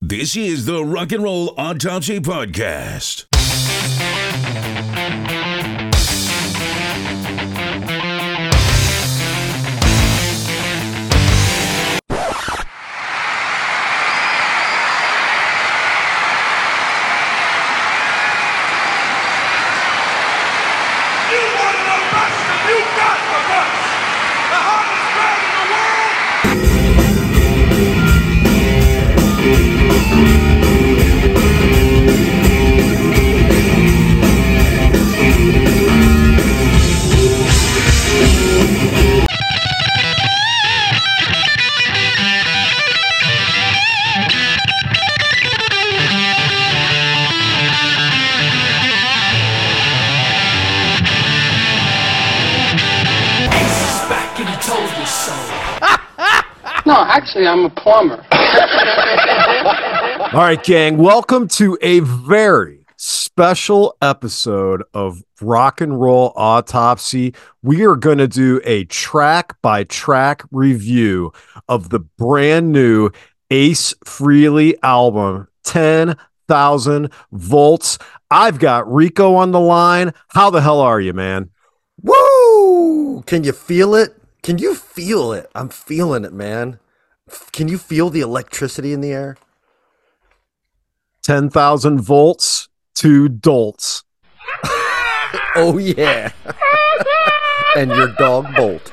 This is the Rock and Roll Autopsy Podcast. No, actually, I'm a plumber. All right, gang, welcome to a very special episode of Rock and Roll Autopsy. We are going to do a track-by-track review of the brand new Ace Frehley album, 10,000 Volts. I've got Rico on the line. How the hell are you, man? Woo! Can you feel it? Can you feel it? I'm feeling it, man. Can you feel the electricity in the air? 10,000 volts, 2 dolts. Oh, yeah. And your dog Bolt.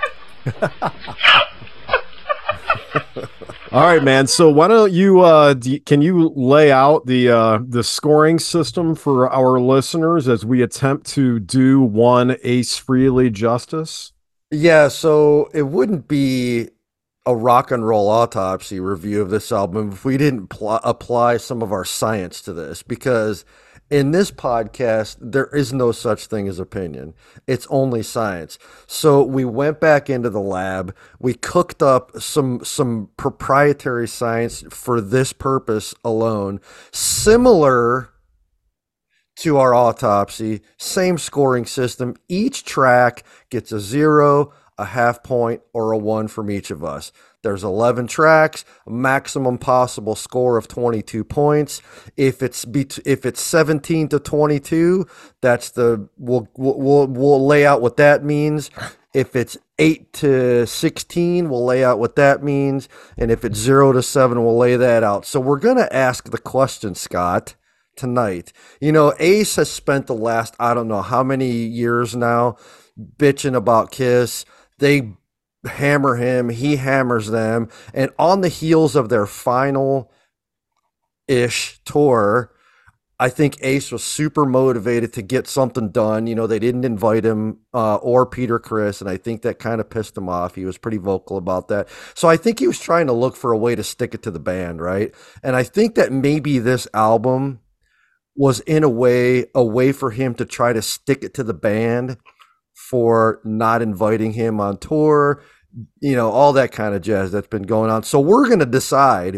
All right, man. So why don't you can you lay out the scoring system for our listeners as we attempt to do one Ace Frehley justice? Yeah, so it wouldn't be a Rock and Roll Autopsy review of this album if we didn't apply some of our science to this, because in this podcast, there is no such thing as opinion. It's only science. So we went back into the lab. We cooked up some proprietary science for this purpose alone, similar to our autopsy, same scoring system. Each track gets a 0, a half point, or a 1 from each of us. There's 11 tracks, maximum possible score of 22 points. If it's 17 to 22, that's we'll lay out what that means. If it's 8 to 16, we'll lay out what that means. And if it's 0 to 7, we'll lay that out. So we're going to ask the question, Scott, tonight. You know, Ace has spent the last, I don't know how many years now, bitching about Kiss. They hammer him, he hammers them, and on the heels of their final-ish tour, I think Ace was super motivated to get something done. You know, they didn't invite him or Peter Criss, and I think that kind of pissed him off. He was pretty vocal about that. So I think he was trying to look for a way to stick it to the band, right? And I think that maybe this album was in a way for him to try to stick it to the band for not inviting him on tour, you know, all that kind of jazz that's been going on. So we are going to decide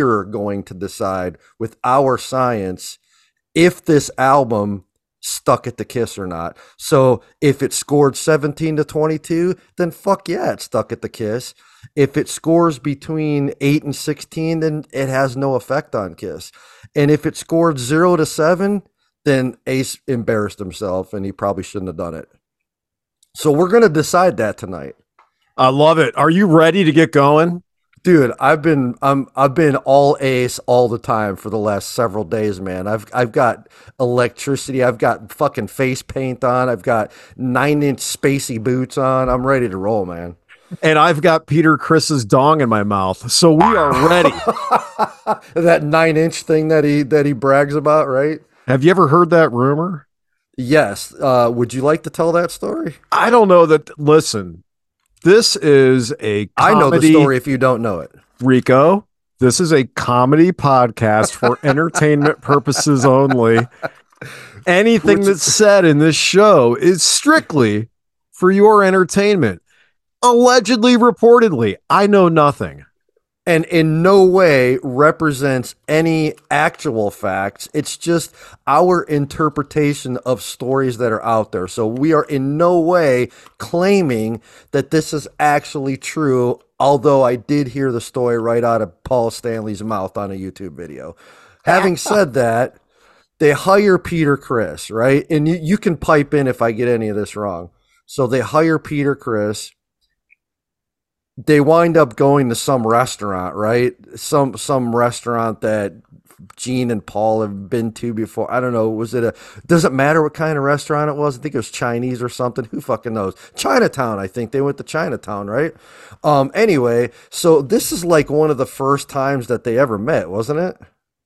with our science if this album stuck at the Kiss or not. So if it scored 17 to 22, then fuck yeah, it stuck at the Kiss. If it scores between 8 and 16, then it has no effect on Kiss. And if it scored 0 to 7, then Ace embarrassed himself and he probably shouldn't have done it. So we're going to decide that tonight. I love it. Are you ready to get going? Dude, I've been all Ace all the time for the last several days, man. I've got electricity. I've got fucking face paint on. I've got 9-inch spacey boots on. I'm ready to roll, man. And I've got Peter Criss's dong in my mouth. So we are ready. That 9-inch thing that he brags about, right? Have you ever heard that rumor? Yes. Would you like to tell that story? I don't know that. Listen, this is a comedy. I know the story if you don't know it. Rico, this is a comedy podcast for entertainment purposes only. Anything that's said in this show is strictly for your entertainment. Allegedly, reportedly, I know nothing. and in no way represents any actual facts. It's just our interpretation of stories that are out there. So we are in no way claiming that this is actually true, although I did hear the story right out of Paul Stanley's mouth on a YouTube video. Having said that, they hire Peter Criss, right? And you can pipe in if I get any of this wrong. So they hire Peter Criss. They wind up going to some restaurant, right? Some restaurant that Gene and Paul have been to before. I don't know. Doesn't matter what kind of restaurant it was. I think it was Chinese or something. Who fucking knows? Chinatown, I think. They went to Chinatown, right? Anyway, so this is like one of the first times that they ever met, wasn't it?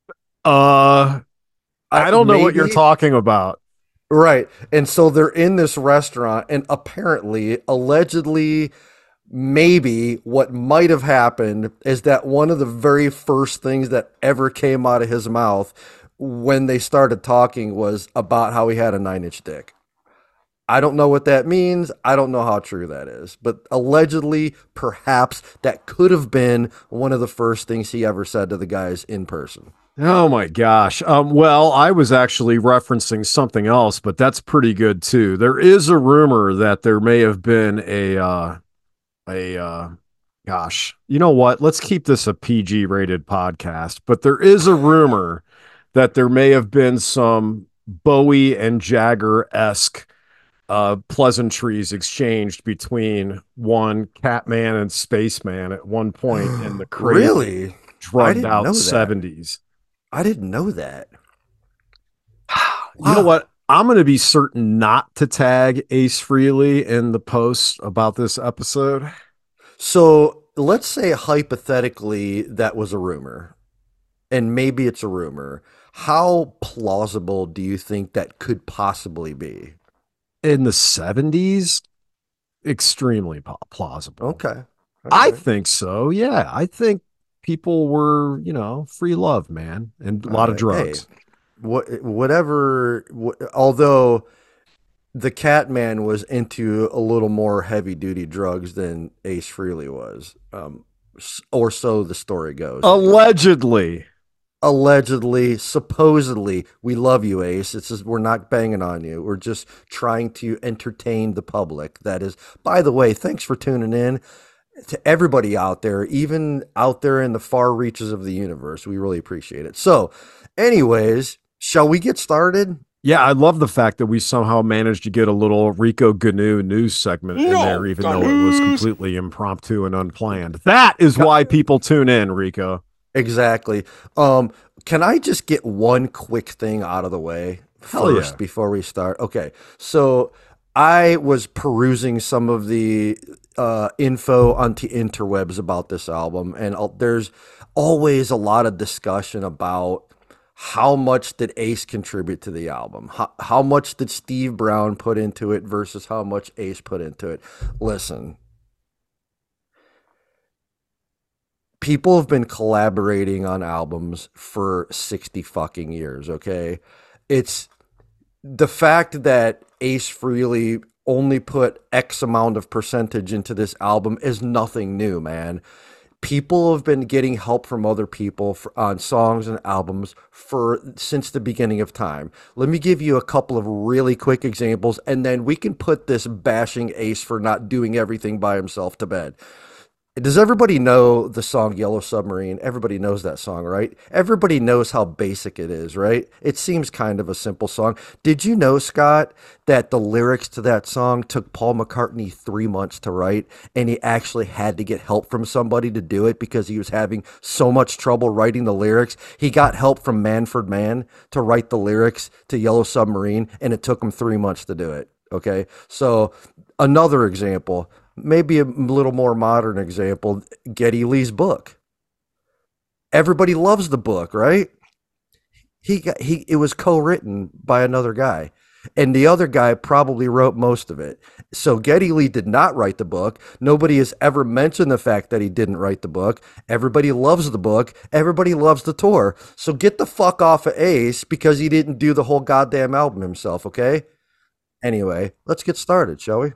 I don't know what you're talking about. Right. And so they're in this restaurant, and apparently, allegedly, maybe what might have happened is that one of the very first things that ever came out of his mouth when they started talking was about how he had a 9-inch dick. I don't know what that means. I don't know how true that is. But allegedly, perhaps that could have been one of the first things he ever said to the guys in person. Oh my gosh. Well, I was actually referencing something else, but that's pretty good too. There is a rumor that there may have been gosh, you know what? Let's keep this a PG rated podcast, but there is a rumor that there may have been some Bowie and Jagger-esque pleasantries exchanged between one Catman and Spaceman at one point in the crazy, really drugged out 70s. I didn't know that. You know what? I'm going to be certain not to tag Ace Frehley in the post about this episode. So let's say hypothetically that was a rumor, and maybe it's a rumor. How plausible do you think that could possibly be? In the 70s? Extremely plausible. Okay. I think so. Yeah. I think people were, free love, man, and a lot of drugs. Hey, although the Catman was into a little more heavy duty drugs than Ace Frehley was, or so the story goes. Allegedly, supposedly. We love you, Ace. We're not banging on you. We're just trying to entertain the public. That is, by the way, thanks for tuning in. To everybody out there, even out there in the far reaches of the universe, we really appreciate it. So, anyways, shall we get started? Yeah, I love the fact that we somehow managed to get a little Rico Gnu news segment in there, even though it was completely impromptu and unplanned. That is why people tune in, Rico. Exactly. Can I just get one quick thing out of the way first before we start? Okay, so I was perusing some of the info on the interwebs about this album, and there's always a lot of discussion about how much did Ace contribute to the album? How much did Steve Brown put into it versus how much Ace put into it? Listen, people have been collaborating on albums for 60 fucking years, okay? It's the fact that Ace Frehley only put X amount of percentage into this album is nothing new, man. People have been getting help from other people on songs and albums since the beginning of time. Let me give you a couple of really quick examples, and then we can put this bashing Ace for not doing everything by himself to bed. Does everybody know the song Yellow Submarine? Everybody knows that song, right? Everybody knows how basic it is, right? It seems kind of a simple song. Did you know, Scott, that the lyrics to that song took Paul McCartney 3 months to write, and he actually had to get help from somebody to do it because he was having so much trouble writing the lyrics? He got help from Manfred Mann to write the lyrics to Yellow Submarine, and it took him 3 months to do it, okay? So another example, maybe a little more modern example, Geddy Lee's book. Everybody loves the book, right? It was co-written by another guy, and the other guy probably wrote most of it. So Geddy Lee did not write the book. Nobody has ever mentioned the fact that he didn't write the book. Everybody loves the book. Everybody loves the tour. So get the fuck off of Ace because he didn't do the whole goddamn album himself, okay? Anyway, let's get started, shall we?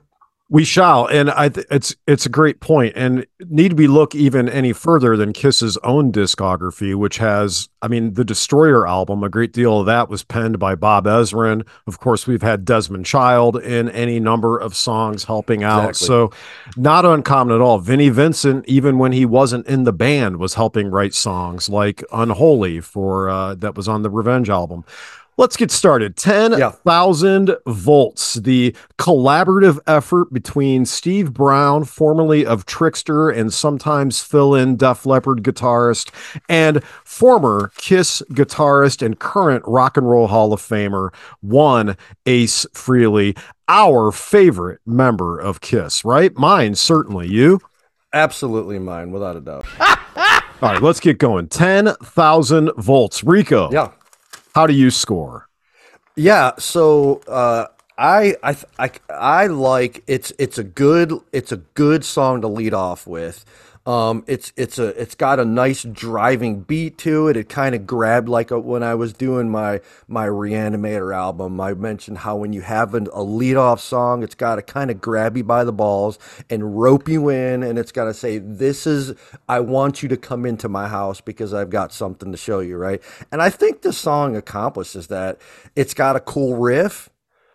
We shall, and it's a great point. And need we look even any further than Kiss's own discography, which has, I mean, the Destroyer album. A great deal of that was penned by Bob Ezrin. Of course, we've had Desmond Child in any number of songs helping out. Exactly. So, not uncommon at all. Vinnie Vincent, even when he wasn't in the band, was helping write songs like "Unholy" for that was on the Revenge album. Let's get started. 10,000 Volts, the collaborative effort between Steve Brown, formerly of Trickster and sometimes fill-in Def Leppard guitarist, and former Kiss guitarist and current Rock and Roll Hall of Famer, one Ace Frehley, our favorite member of Kiss, right? Mine, certainly. You? Absolutely mine, without a doubt. All right, let's get going. 10,000 Volts. Rico. Yeah. How do you score? Yeah, so I like it's a good song to lead off with. It's got a nice driving beat to it. It kind of grabbed when I was doing my Reanimator album. I mentioned how when you have a lead off song, it's got to kind of grab you by the balls and rope you in, and it's got to say, I want you to come into my house because I've got something to show you, right? And I think this song accomplishes that. It's got a cool riff.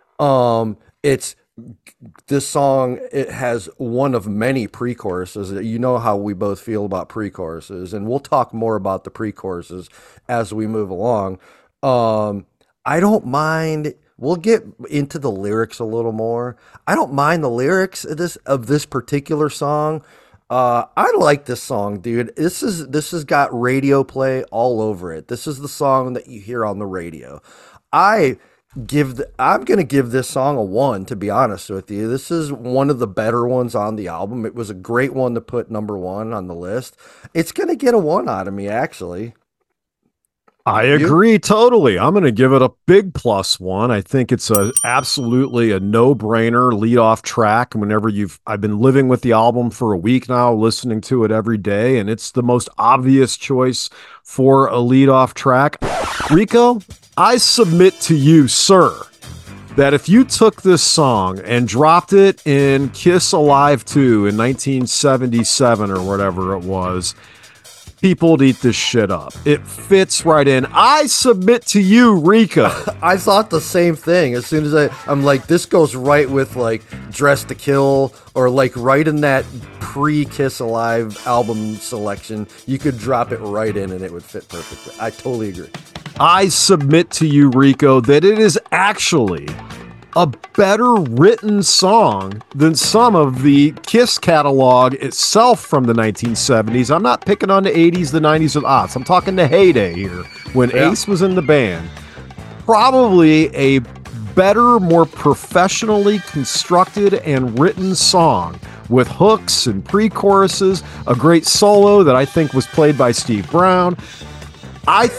This song, it has one of many pre-choruses. You know how we both feel about pre-choruses, and we'll talk more about the pre-choruses as we move along. I don't mind. We'll get into the lyrics a little more. I don't mind the lyrics of this particular song. I like this song, dude. This has got radio play all over it. This is the song that you hear on the radio. I'm going to give this song a 1, to be honest with you. This is one of the better ones on the album. It was a great one to put number 1 on the list. It's going to get a 1 out of me, actually. I agree totally. I'm going to give it a big +1. I think it's absolutely a no-brainer lead-off track. Whenever I've been living with the album for a week now, listening to it every day, and it's the most obvious choice for a lead-off track. Rico, I submit to you, sir, that if you took this song and dropped it in Kiss Alive 2 in 1977 or whatever it was, people would eat this shit up. It fits right in. I submit to you, Rico. I thought the same thing. As soon as I'm like, this goes right with like Dress to Kill, or like right in that pre-Kiss Alive album selection. You could drop it right in and it would fit perfectly. I totally agree. I submit to you, Rico, that it is actually a better written song than some of the Kiss catalog itself from the 1970s. I'm not picking on the 80s, the 90s, or the aughts. I'm talking the heyday here, when Ace was in the band. Probably a better, more professionally constructed and written song with hooks and pre-choruses, a great solo that I think was played by Steve Brown. I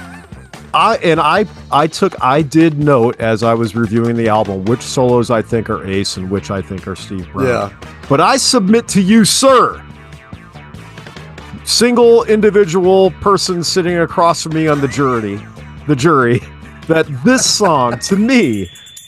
did note as I was reviewing the album which solos I think are Ace and which I think are Steve Brown. Yeah. But I submit to you, sir, single individual person sitting across from me on the jury, that this song, to me,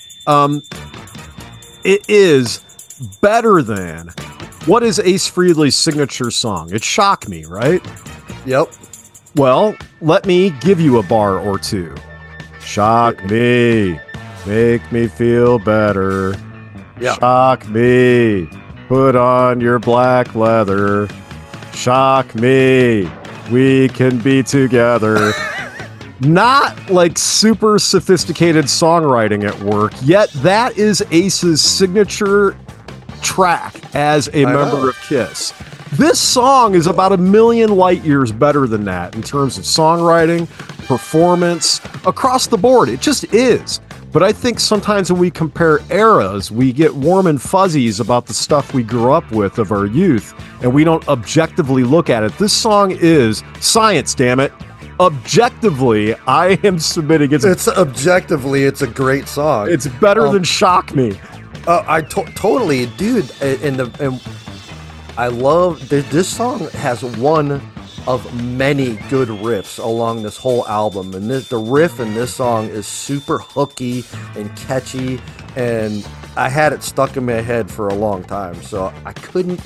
it is better than what is Ace Frehley's signature song? It Shock Me, right? Yep. Well, let me give you a bar or two. Shock me, make me feel better. Yeah. Shock me, put on your black leather. Shock me, we can be together. Not like super sophisticated songwriting at work, yet that is Ace's signature track as a member of Kiss. This song is about a million light years better than that in terms of songwriting, performance, across the board. It just is. But I think sometimes when we compare eras, we get warm and fuzzies about the stuff we grew up with of our youth, and we don't objectively look at it. This song is science, damn it. Objectively, I am submitting it's objectively, it's a great song. It's better than Shock Me. Totally, dude. And I love this song has one of many good riffs along this whole album, and the riff in this song is super hooky and catchy, and I had it stuck in my head for a long time, so I couldn't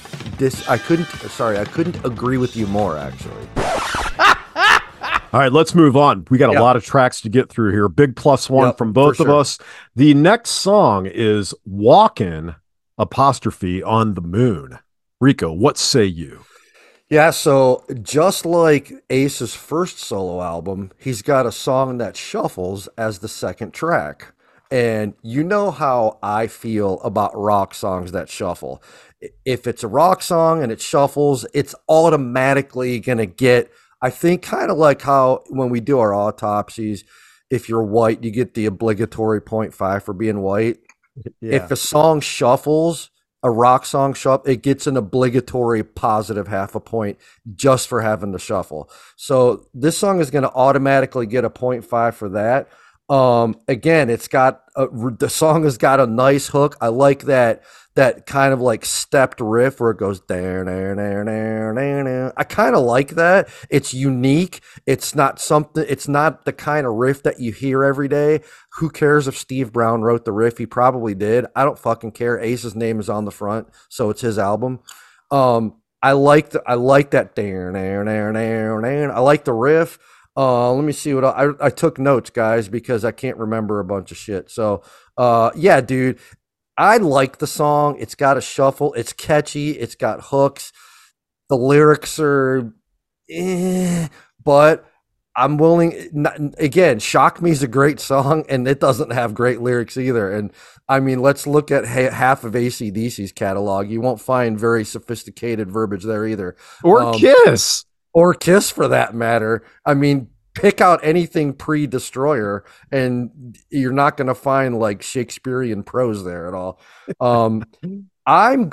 agree with you more, actually. All right, let's move on. We got a Yep. lot of tracks to get through here. Big +1 from both for of sure. us. The next song is Walkin' apostrophe on the Moon. Rico, what say you? Yeah, so just like Ace's first solo album, he's got a song that shuffles as the second track. And you know how I feel about rock songs that shuffle. If it's a rock song and it shuffles, it's automatically going to get, I think, kind of like how when we do our autopsies, if you're white, you get the obligatory 0.5 for being white. If a song shuffles, a rock song shuffle, it gets an obligatory positive half a point just for having the shuffle. So this song is going to automatically get a 0.5 for that. Again, the song has got a nice hook. I like that kind of like stepped riff where it goes there, there, there, there, there, there. I kind of like that. It's unique. It's not the kind of riff that you hear every day. Who cares if Steve Brown wrote the riff? He probably did. I don't fucking care. Ace's name is on the front, so it's his album. I like that there, there, there, there, there. I like the riff. Let me see what I took notes, guys, because I can't remember a bunch of shit. So, yeah, dude, I like the song. It's got a shuffle. It's catchy. It's got hooks. The lyrics are, but I'm willing. Again, "Shock Me" is a great song, and it doesn't have great lyrics either. And I mean, let's look at half of AC/DC's catalog. You won't find very sophisticated verbiage there either. Or Kiss. Or Kiss, for that matter. I mean, pick out anything pre-Destroyer, and you're not going to find like Shakespearean prose there at all. I'm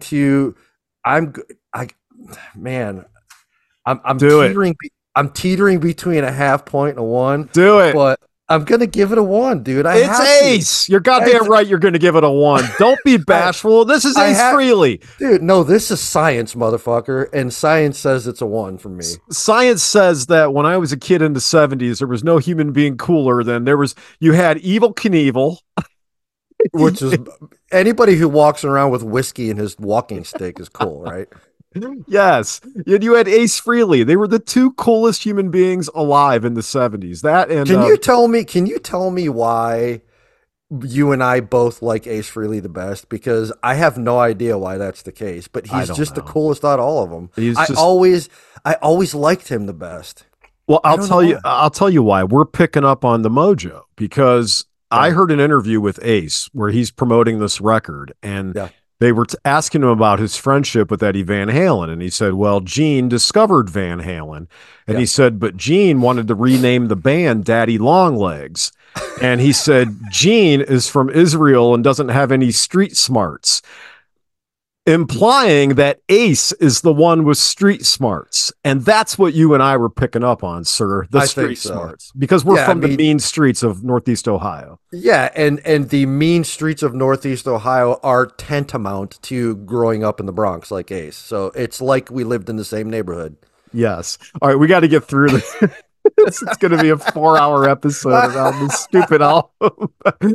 teetering. I'm teetering between a half point and a 1. Do it. But I'm going to give it a 1, dude. It's Ace. You're goddamn right. You're going to give it a 1. Don't be bashful. This is Ace Frehley. Dude, no, this is science, motherfucker. And science says it's a 1 for me. Science says that when I was a kid in the 70s, there was no human being cooler than you had Evel Knievel. Which is anybody who walks around with whiskey in his walking stick is cool, right? Yes. And you had Ace Frehley. They were the two coolest human beings alive in the 70s. That and Can you tell me why you and I both like Ace Frehley the best? Because I have no idea why that's the case, but he's just the coolest out of all of them. I always liked him the best. Well, I'll tell you why. We're picking up on the mojo because I heard an interview with Ace where he's promoting this record, and they were asking him about his friendship with Eddie Van Halen. And he said, well, Gene discovered Van Halen. And he said, but Gene wanted to rename the band Daddy Longlegs. And he said, Gene is from Israel and doesn't have any street smarts, implying that Ace is the one with street smarts. And that's what you and I were picking up on, sir. The street smarts. Because we're from the mean streets of Northeast Ohio. Yeah, and the mean streets of Northeast Ohio are tantamount to growing up in the Bronx like Ace. So it's like we lived in the same neighborhood. Yes. All right, we got to get through this. It's going to be a 4-hour episode around this stupid album.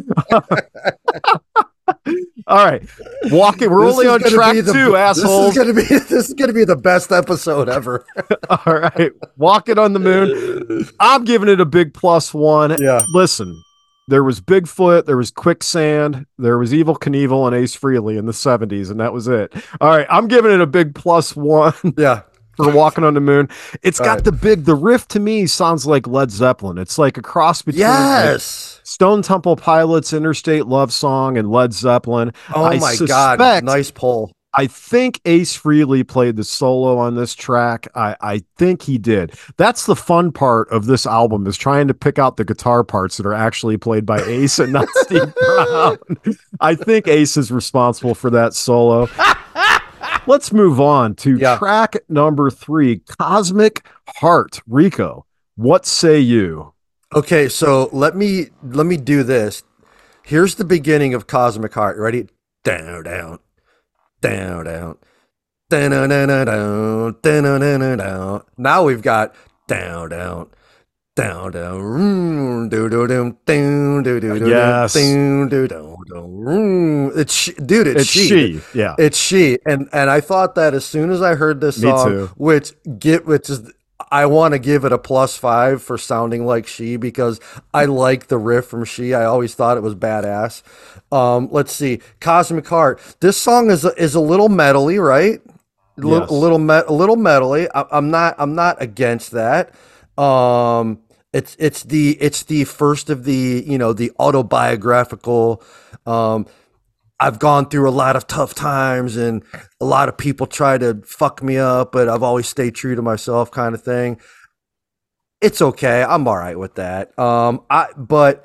All right, we're only on track 2, assholes. This is gonna be the best episode ever. All right, Walking on the Moon. I'm giving it a big +1. Yeah. Listen, there was Bigfoot, there was Quicksand, there was Evel Knievel and Ace Frehley in the 70s, and that was it. All right, I'm giving it a big +1. Yeah. For Walking on the Moon. It's got the riff to me sounds like Led Zeppelin. It's like a cross between like Stone Temple Pilots' Interstate Love Song and Led Zeppelin. Oh my God. Nice pull. I think Ace Frehley played the solo on this track. I think he did. That's the fun part of this album, is trying to pick out the guitar parts that are actually played by Ace and not Steve Brown. I think Ace is responsible for that solo. Let's move on to track number 3, Cosmic Heart. Rico, what say you? Okay, so let me do this. Here's the beginning of Cosmic Heart. Ready? Down, down, down, down, down, down, down, down, down, down. Now we've got down, down, Down, down, do do do do do do do Yes. do do do. It's she. Yeah. It's she. And I thought that as soon as I heard this Me song, too. which is I want to give it a +5 for sounding like she, because I like the riff from She. I always thought it was badass. Let's see, Cosmic Heart. This song is a little metally, right? Yes. A little metally. I'm not against that. It's the first of the, the autobiographical. I've gone through a lot of tough times and a lot of people try to fuck me up, but I've always stayed true to myself kind of thing. It's okay. I'm all right with that. But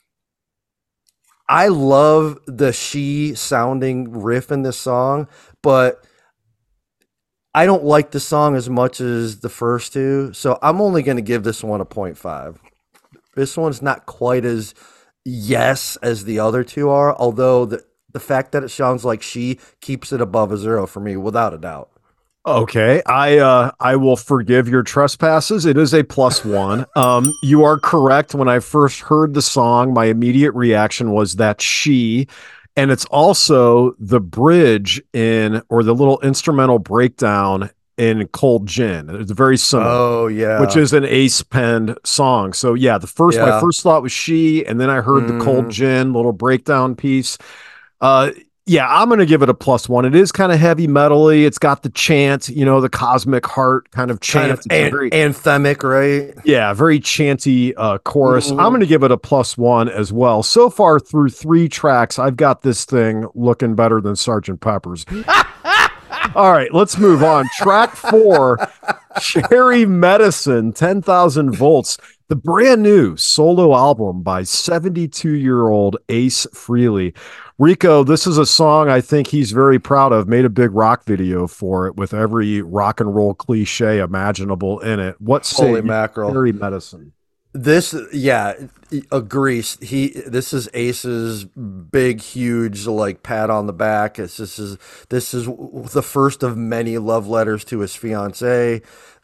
I love the She sounding riff in this song, but I don't like the song as much as the first two. So I'm only going to give this one a 0.5. This one's not quite as yes as the other two are, although the fact that it sounds like She keeps it above a 0 for me, without a doubt. Okay, I will forgive your trespasses. It is a +1. You are correct. When I first heard the song, my immediate reaction was that She, and it's also the bridge or the little instrumental breakdown in Cold Gin. It's very similar. Oh yeah, which is an Ace penned song. So yeah, my first thought was She, and then I heard the Cold Gin little breakdown piece. Yeah, I'm going to give it a +1. It is kind of heavy metally. It's got the chant, the Cosmic Heart kind of chant. Very anthemic, right? Yeah, very chanty chorus. I'm going to give it a +1 as well. So far through 3 tracks, I've got this thing looking better than Sgt. Pepper's. All right, let's move on. Track 4, Cherry Medicine, 10,000 Volts. The brand new solo album by 72-year-old Ace Frehley. Rico, this is a song I think he's very proud of. Made a big rock video for it with every rock and roll cliche imaginable in it. What say Holy mackerel. Cherry Medicine? This, yeah, agrees. This is Ace's big, huge, like, pat on the back. This is the first of many love letters to his fiancée.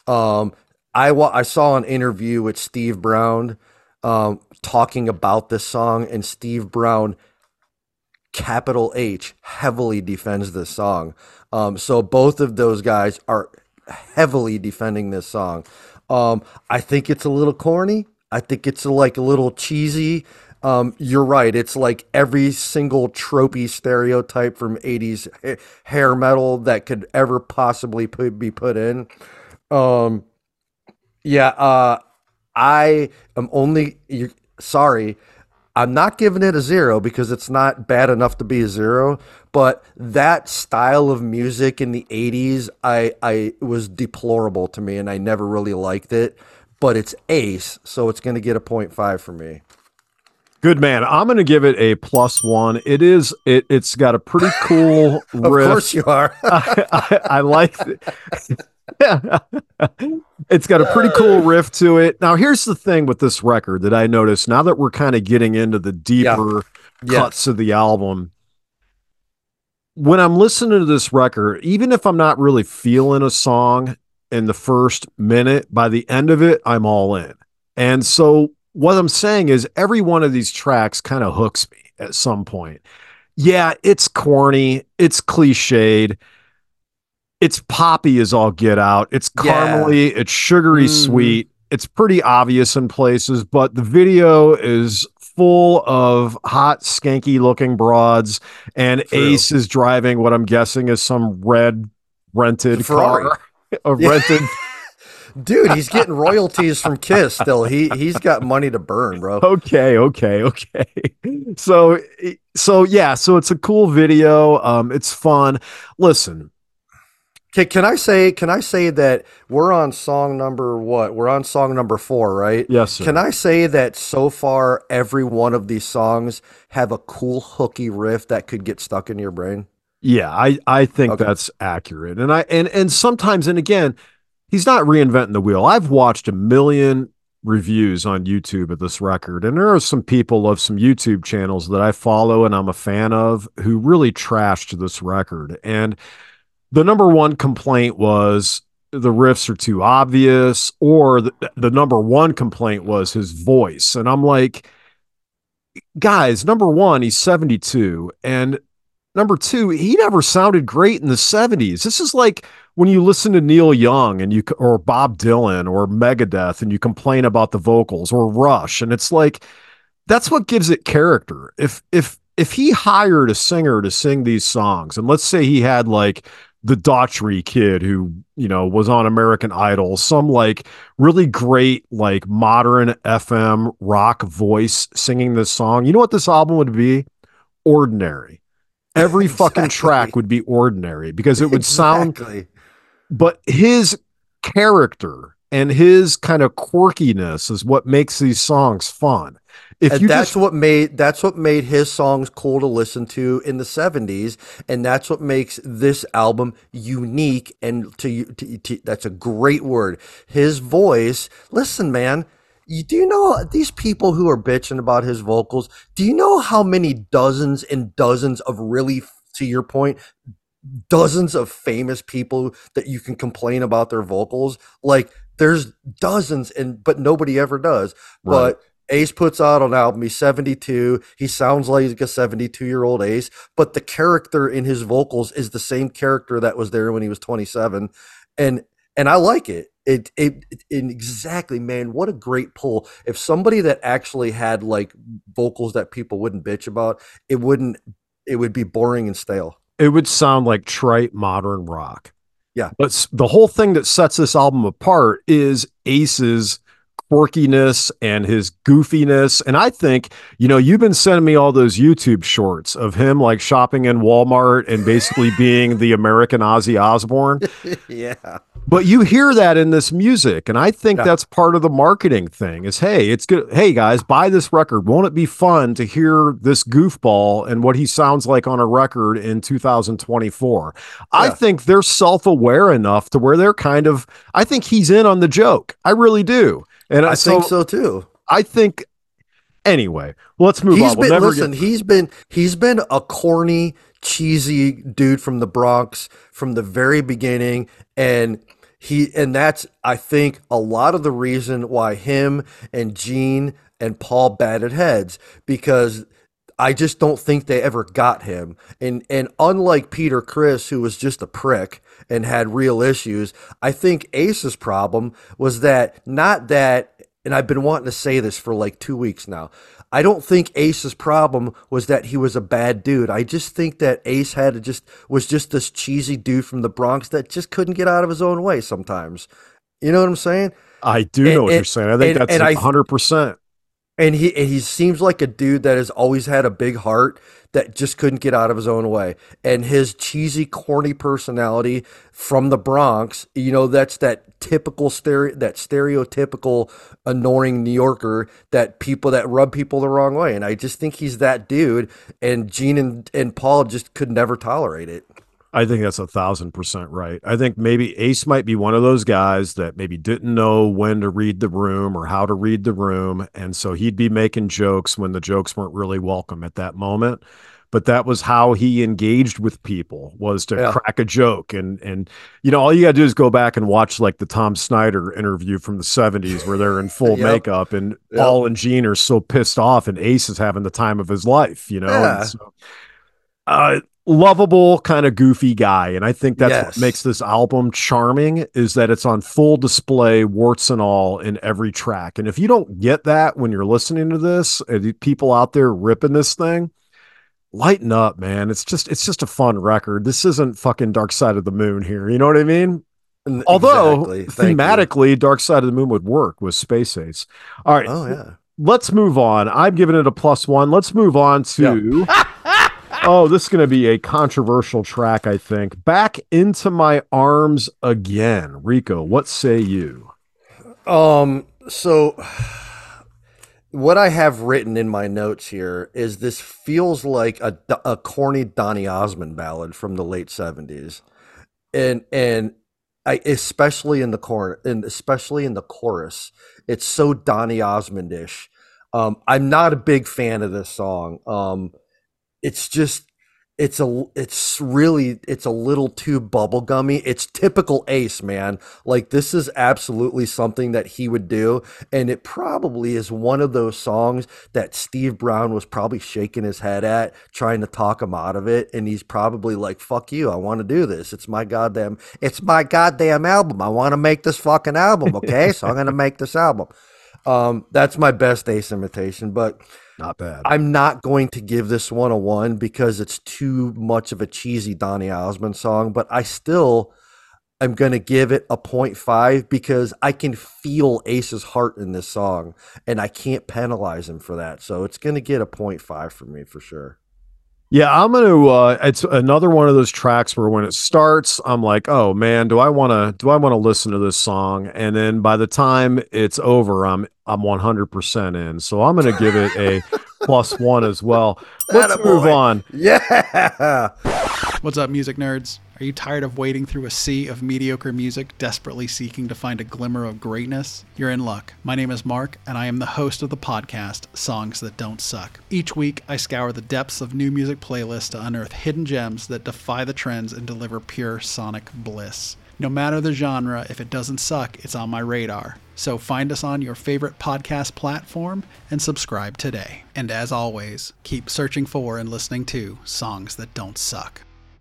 I saw an interview with Steve Brown talking about this song, and Steve Brown, capital H, heavily defends this song. So both of those guys are heavily defending this song. I think it's a little corny. I think it's like a little cheesy. You're right. It's like every single tropey stereotype from 80s hair metal that could ever possibly be put in. I am sorry. I'm not giving it a 0 because it's not bad enough to be a 0, but that style of music in the 80s, I was deplorable to me and I never really liked it, but it's Ace, so it's going to get a 0.5 for me. Good man. I'm going to give it a +1. It's got a pretty cool riff. Of course you are. I like it. It's got a pretty cool riff to it. Now, here's the thing with this record that I noticed now that we're kind of getting into the deeper cuts of the album. When I'm listening to this record, even if I'm not really feeling a song in the first minute, by the end of it, I'm all in. And so what I'm saying is every one of these tracks kind of hooks me at some point. Yeah, it's corny. It's cliched. It's poppy as all get out. It's caramely. It's sugary sweet. It's pretty obvious in places, but the video is full of hot, skanky looking broads, and Ace is driving what I'm guessing is some red rented Ferrari car. A rented. Dude, he's getting royalties from Kiss still. He's got money to burn, bro. Okay. So it's a cool video. It's fun. Listen. Can I say that we're on song number what? We're on song number 4, right? Yes, sir. Can I say that so far every one of these songs have a cool hooky riff that could get stuck in your brain? Yeah, I think that's accurate. And sometimes, and again, he's not reinventing the wheel. I've watched a million reviews on YouTube of this record, and there are some people of some YouTube channels that I follow and I'm a fan of who really trashed this record. And the number one complaint was the riffs are too obvious, or the number one complaint was his voice. And I'm like, guys, number one, he's 72, and number two, he never sounded great in the 70s. This is like when you listen to Neil Young and or Bob Dylan or Megadeth and you complain about the vocals, or Rush, and it's like that's what gives it character. If he hired a singer to sing these songs, and let's say he had like the Daughtry kid who, was on American Idol, some like really great like modern FM rock voice singing this song, you know what this album would be? Ordinary. Every fucking track would be ordinary because it would sound, but his character and his kind of quirkiness is what makes these songs fun. That's what made his songs cool to listen to in the 70s, and that's what makes this album unique. And that's a great word. His voice. Listen, man. Do you know these people who are bitching about his vocals? Do you know how many dozens and dozens of really, to your point, dozens of famous people that you can complain about their vocals? Like there's dozens, but nobody ever does. Right. But Ace puts out an album. He's 72. He sounds like a 72-year-old Ace, but the character in his vocals is the same character that was there when he was 27, and I like it. It exactly, man. What a great pull! If somebody that actually had like vocals that people wouldn't bitch about, it would be boring and stale. It would sound like trite modern rock. Yeah, but the whole thing that sets this album apart is Ace's quirkiness and his goofiness. And I think, you've been sending me all those YouTube shorts of him like shopping in Walmart and basically being the American Ozzy Osbourne. Yeah. But you hear that in this music. And I think that's part of the marketing thing is, hey, it's good. Hey guys, buy this record. Won't it be fun to hear this goofball and what he sounds like on a record in 2024? Yeah. I think they're self-aware enough to where they're I think he's in on the joke. I really do. And I think so too. I think anyway, let's move on. He's been a corny, cheesy dude from the Bronx from the very beginning. And that's, I think, a lot of the reason why him and Gene and Paul batted heads, because I just don't think they ever got him. And unlike Peter Criss, who was just a prick and had real issues, I think Ace's problem was not that, and I've been wanting to say this for like 2 weeks now, I don't think Ace's problem was that he was a bad dude. I just think that Ace was just this cheesy dude from the Bronx that just couldn't get out of his own way sometimes. You know what I'm saying? I do know what you're saying. I think that's 100%. And he seems like a dude that has always had a big heart that just couldn't get out of his own way. And his cheesy, corny personality from the Bronx, that's that typical stereotypical annoying New Yorker that rub people the wrong way. And I just think he's that dude. And Gene and Paul just could never tolerate it. I think that's 1,000% right. I think maybe Ace might be one of those guys that maybe didn't know when to read the room or how to read the room. And so he'd be making jokes when the jokes weren't really welcome at that moment. But that was how he engaged with people, was to crack a joke. And all you got to do is go back and watch like the Tom Snyder interview from the 70s where they're in full makeup and Paul and Gene are so pissed off and Ace is having the time of his life, And so, lovable kind of goofy guy. And I think that's what makes this album charming, is that it's on full display, warts and all, in every track. And if you don't get that when you're listening to this, people out there ripping this thing, lighten up, man. It's just a fun record. This isn't fucking Dark Side of the Moon here. You know what I mean? Although thematically Dark Side of the Moon would work with Space Ace. All right. Oh yeah. Let's move on. I'm giving it a +1. Let's move on to oh, this is going to be a controversial track, I think. Back Into My Arms Again. Rico, what say you? So what I have written in my notes here is this feels like a corny Donny Osmond ballad from the late 70s. And especially in the chorus, it's so Donny Osmond-ish. I'm not a big fan of this song. It's it's a little too bubblegummy. It's typical Ace, man. Like, this is absolutely something that he would do, and it probably is one of those songs that Steve Brown was probably shaking his head at, trying to talk him out of it, and he's probably like, fuck you, I want to do this. It's my goddamn album. I want to make this fucking album, okay? So I'm going to make this album. That's my best Ace imitation, but not bad. I'm not going to give this one a 1 because it's too much of a cheesy Donny Osmond song, but I still am going to give it a 0.5 because I can feel Ace's heart in this song, and I can't penalize him for that. So it's going to get a 0.5 for me for sure. Yeah, I'm going to, it's another one of those tracks where when it starts, I'm like, oh man, do I want to listen to this song? And then by the time it's over, I'm 100% in. So I'm going to give it a +1 as well. Let's move on. Yeah. What's up, music nerds? Are you tired of wading through a sea of mediocre music, desperately seeking to find a glimmer of greatness? You're in luck. My name is Mark, and I am the host of the podcast, Songs That Don't Suck. Each week, I scour the depths of new music playlists to unearth hidden gems that defy the trends and deliver pure sonic bliss. No matter the genre, if it doesn't suck, it's on my radar. So find us on your favorite podcast platform and subscribe today. And as always, keep searching for and listening to Songs That Don't Suck.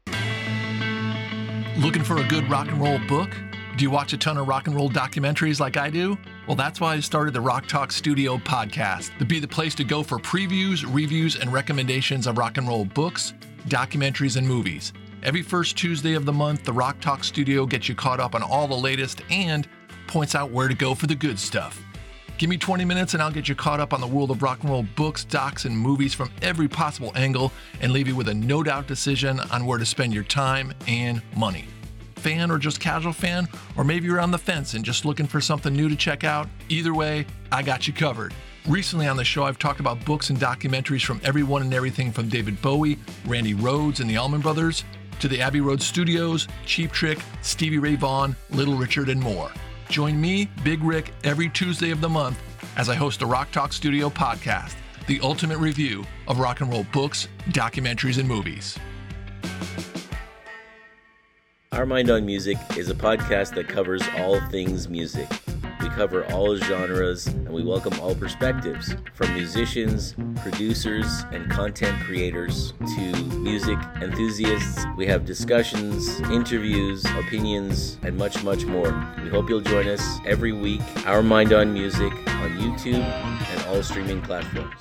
Looking for a good rock and roll book? Do you watch a ton of rock and roll documentaries like I do? Well, that's why I started the Rock Talk Studio podcast to be the place to go for previews, reviews, and recommendations of rock and roll books, documentaries, and movies. Every first Tuesday of the month, the Rock Talk Studio gets you caught up on all the latest and points out where to go for the good stuff. Give me 20 minutes and I'll get you caught up on the world of rock and roll books, docs, and movies from every possible angle and leave you with a no-doubt decision on where to spend your time and money. Fan or just casual fan, or maybe you're on the fence and just looking for something new to check out, either way, I got you covered. Recently on the show, I've talked about books and documentaries from everyone and everything from David Bowie, Randy Rhoads and the Allman Brothers, to the Abbey Road Studios, Cheap Trick, Stevie Ray Vaughan, Little Richard, and more. Join me, Big Rick, every Tuesday of the month as I host the Rock Talk Studio podcast, the ultimate review of rock and roll books, documentaries, and movies. Our Mind on Music is a podcast that covers all things music. We cover all genres and we welcome all perspectives, from musicians, producers, and content creators to music enthusiasts. We have discussions, interviews, opinions, and much, much more. We hope you'll join us every week. Our Mind on Music on YouTube and all streaming platforms.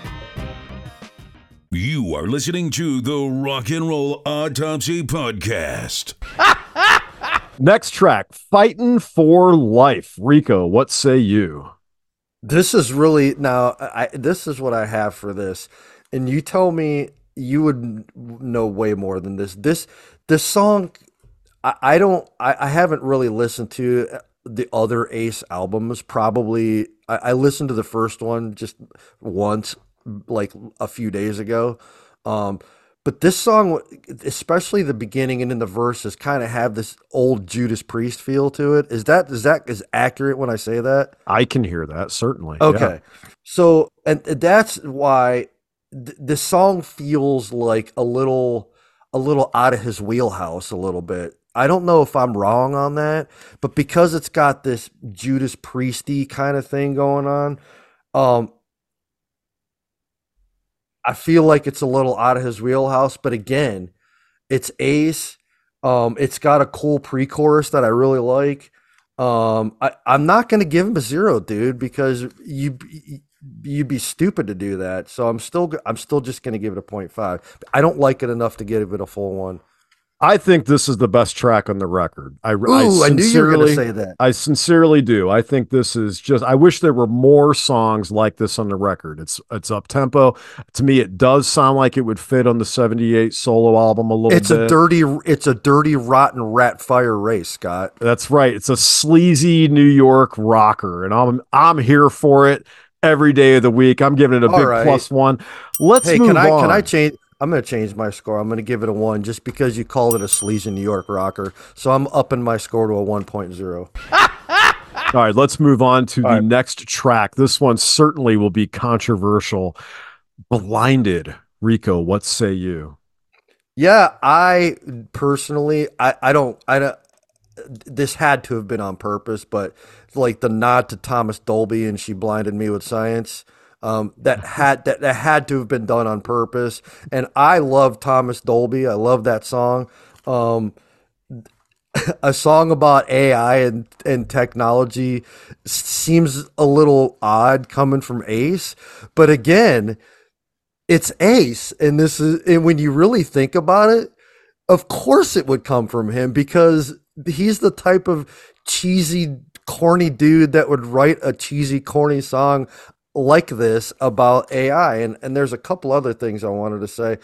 You are listening to the Rock and Roll Autopsy Podcast. Next track, Fightin' for Life. Rico, what say you? This is really, now, this is what I have for this. And you tell me you would know way more than this. This song, I haven't really listened to the other Ace albums. Probably, I listened to the first one just once, like a few days ago. But this song, especially the beginning and in the verses, kind of have this old Judas Priest feel to it. Is that accurate when I say that? I can hear that, certainly. Okay. Yeah. So, and that's why the song feels like a little out of his wheelhouse a little bit. I don't know if I'm wrong on that, but because it's got this Judas Priesty kind of thing going on, I feel like it's a little out of his wheelhouse, but again, it's Ace. It's got a cool pre-chorus that I really like. I'm not going to give him a 0, dude, because you'd be stupid to do that. So I'm still just going to give it a 0.5. I don't like it enough to give it a full 1. I think this is the best track on the record. I knew you were going to say that. I sincerely do. I think this is just, I wish there were more songs like this on the record. It's up tempo. To me, it does sound like it would fit on the 78 solo album a little bit. It's a dirty, rotten rat fire race, Scott. That's right. It's a sleazy New York rocker, and I'm here for it every day of the week. I'm giving it a big +1. Let's move on. Can I change? I'm going to change my score. I'm going to give it a 1 just because you called it a sleazy New York rocker. So I'm upping my score to a 1.0. All right, let's move on to the next track. This one certainly will be controversial. Blinded. Rico, what say you? Yeah, I personally, I don't, this had to have been on purpose, but like the nod to Thomas Dolby and She Blinded Me with Science, that had to have been done on purpose. And I love Thomas Dolby. I love that song. Um, a song about AI and technology seems a little odd coming from Ace, but again, it's Ace, and when you really think about it, of course it would come from him because he's the type of cheesy, corny dude that would write a cheesy, corny song like this about AI. And there's a couple other things I wanted to say.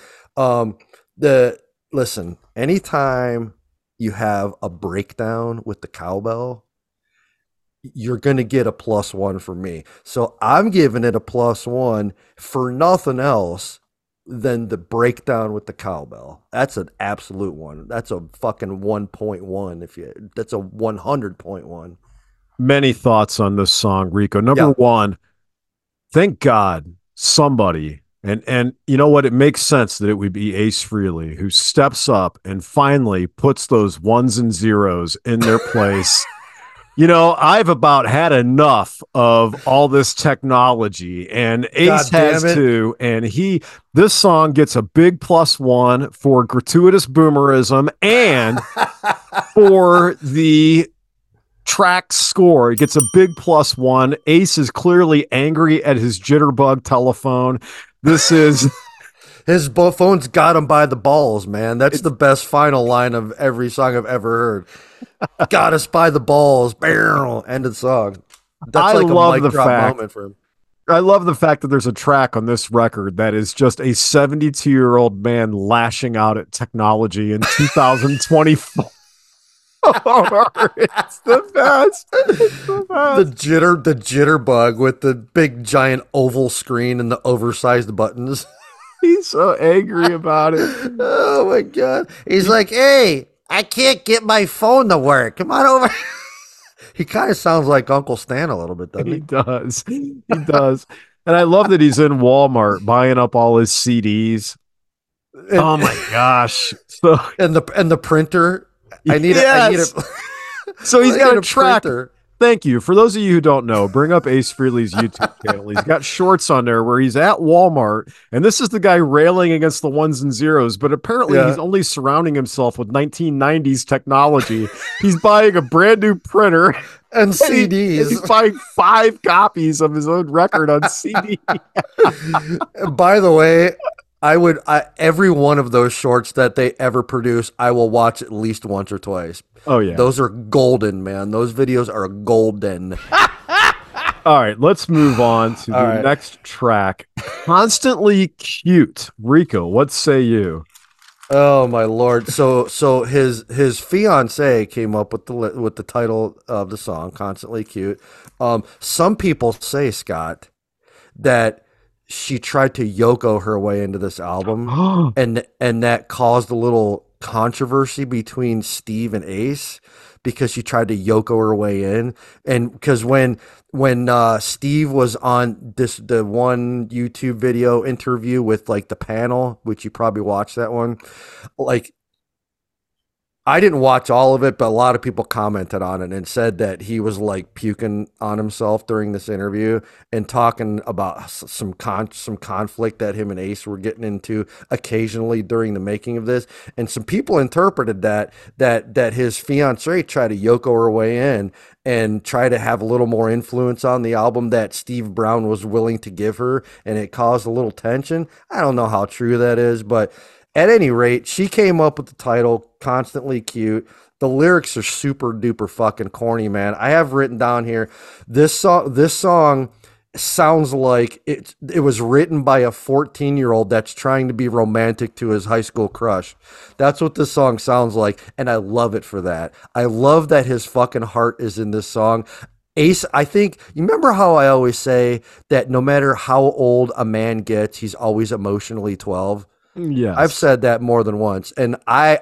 The listen, anytime you have a breakdown with the cowbell, you're going to get a +1 from me. So I'm giving it a +1 for nothing else than the breakdown with the cowbell. That's an absolute one. That's a fucking 1.1. That's a 100.1. Many thoughts on this song, Rico. Number one, thank God somebody, and you know what? It makes sense that it would be Ace Frehley who steps up and finally puts those ones and zeros in their place. You know, I've about had enough of all this technology, and Ace has too. And this song gets a big +1 for gratuitous boomerism and for the track score. It gets a big +1. Ace is clearly angry at his jitterbug telephone. This is his phone's got him by the balls, man. That's the best final line of every song I've ever heard. Got us by the balls. End of the song. That's like a mic drop moment for him. I love the fact that there's a track on this record that is just a 72-year-old man lashing out at technology in 2024. It's the best. It's the best. The jitterbug with the big giant oval screen and the oversized buttons. He's so angry about it. Oh my God. He's like, hey, I can't get my phone to work. Come on over. He kind of sounds like Uncle Stan a little bit, doesn't he? He does. He does. And I love that he's in Walmart buying up all his CDs. Oh my gosh. So and the printer. I need it. So he's got a track. Printer. Thank you. For those of you who don't know, bring up Ace Frehley's YouTube channel. He's got shorts on there where he's at Walmart, and this is the guy railing against the ones and zeros, but apparently he's only surrounding himself with 1990s technology. He's buying a brand new printer and CDs. He's buying 5 copies of his own record on CD. By the way, every one of those shorts that they ever produce, I will watch at least once or twice. Oh yeah. Those are golden, man. Those videos are golden. All right, let's move on to the next track. Constantly Cute. Rico, what say you? Oh my Lord. So his fiance came up with the title of the song, Constantly Cute. Some people say, Scott, that she tried to Yoko her way into this album, and that caused a little controversy between Steve and Ace because she tried to Yoko her way in. And because when Steve was on the one YouTube video interview with like the panel, which you probably watched that one, like I didn't watch all of it, but a lot of people commented on it and said that he was like puking on himself during this interview and talking about some conflict that him and Ace were getting into occasionally during the making of this. And some people interpreted that his fiance tried to Yoko her way in and try to have a little more influence on the album that Steve Brown was willing to give her, and it caused a little tension. I don't know how true that is, but at any rate, she came up with the title, Constantly Cute. The lyrics are super duper fucking corny, man. I have written down here, this song sounds like it was written by a 14-year-old that's trying to be romantic to his high school crush. That's what this song sounds like, and I love it for that. I love that his fucking heart is in this song. Ace, I think, you remember how I always say that no matter how old a man gets, he's always emotionally 12? Yes. I've said that more than once, and I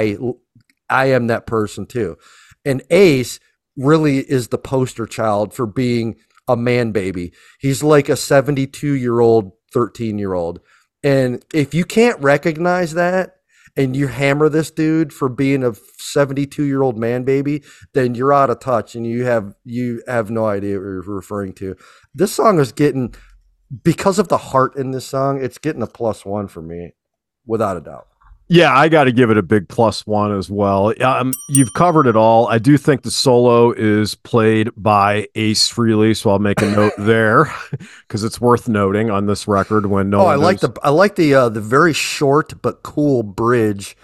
am that person too. And Ace really is the poster child for being a man baby. He's like a 72-year-old, 13-year-old. And if you can't recognize that, and you hammer this dude for being a 72-year-old man baby, then you're out of touch and you have no idea what you're referring to. This song is getting, because of the heart in this song, it's getting a +1 for me, without a doubt. Yeah, I got to give it a big +1 as well. You've covered it all. I do think the solo is played by Ace Frehley, so I'll make a note there because it's worth noting on this record when no. I like the very short but cool bridge.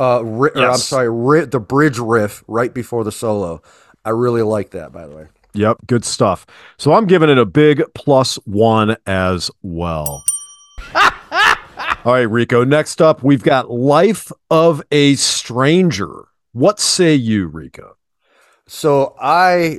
The bridge riff right before the solo. I really like that, by the way. Yep, good stuff. So I'm giving it a big +1 as well. All right, Rico. Next up, we've got Life of a Stranger. What say you, Rico? So I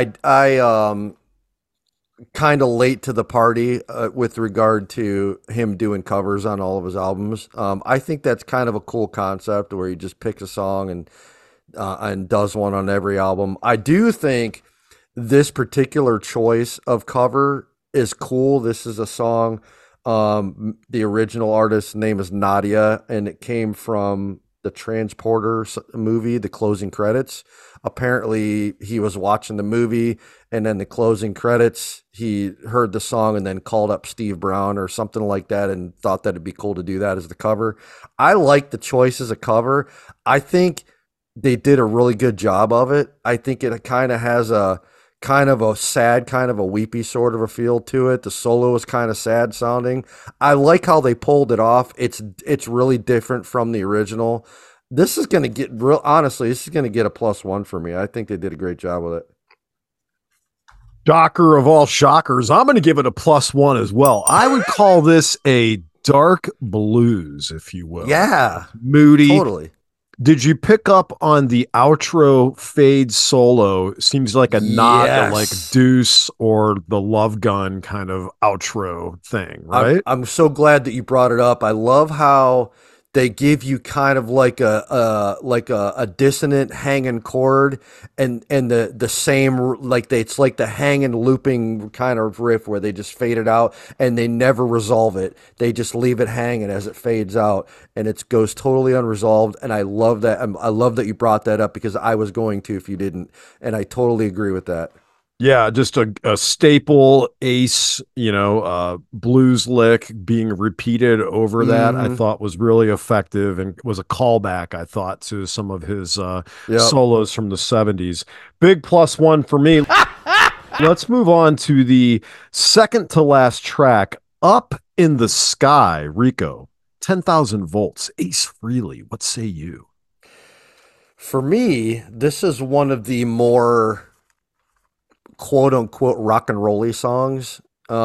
kind of late to the party with regard to him doing covers on all of his albums. I think that's kind of a cool concept where he just picks a song and does one on every album. I do think this particular choice of cover is cool. This is a song. The original artist's name is Nadia, and it came from the Transporter movie, the closing credits. Apparently, he was watching the movie, and then the closing credits, he heard the song and then called up Steve Brown or something like that and thought that it'd be cool to do that as the cover. I like the choice as a cover. I think they did a really good job of it. I think it kind of has a sad, kind of a weepy sort of a feel to it. The solo is kind of sad sounding. I like how they pulled it off. It's really different from the original. This is going to get honestly, this is going to get a +1 for me. I think they did a great job with it. Shocker of all shockers. I'm going to give it a +1 as well. I would call this a dark blues, if you will. Yeah. Moody. Totally. Did you pick up on the outro fade solo? Seems like a nod to like Deuce or the Love Gun kind of outro thing, right? I'm so glad that you brought it up. I love how they give you kind of like a dissonant hanging chord and the same, like it's like the hanging looping kind of riff where they just fade it out and they never resolve it. They just leave it hanging as it fades out and it goes totally unresolved. And I love that. I love that you brought that up because I was going to if you didn't. And I totally agree with that. Yeah, just a staple Ace, blues lick being repeated over that, I thought was really effective and was a callback, I thought, to some of his solos from the 70s. Big +1 for me. Let's move on to the second to last track, Up in the Sky, Rico. 10,000 volts, Ace Frehley. What say you? For me, this is one of the more quote unquote rock and rolly songs.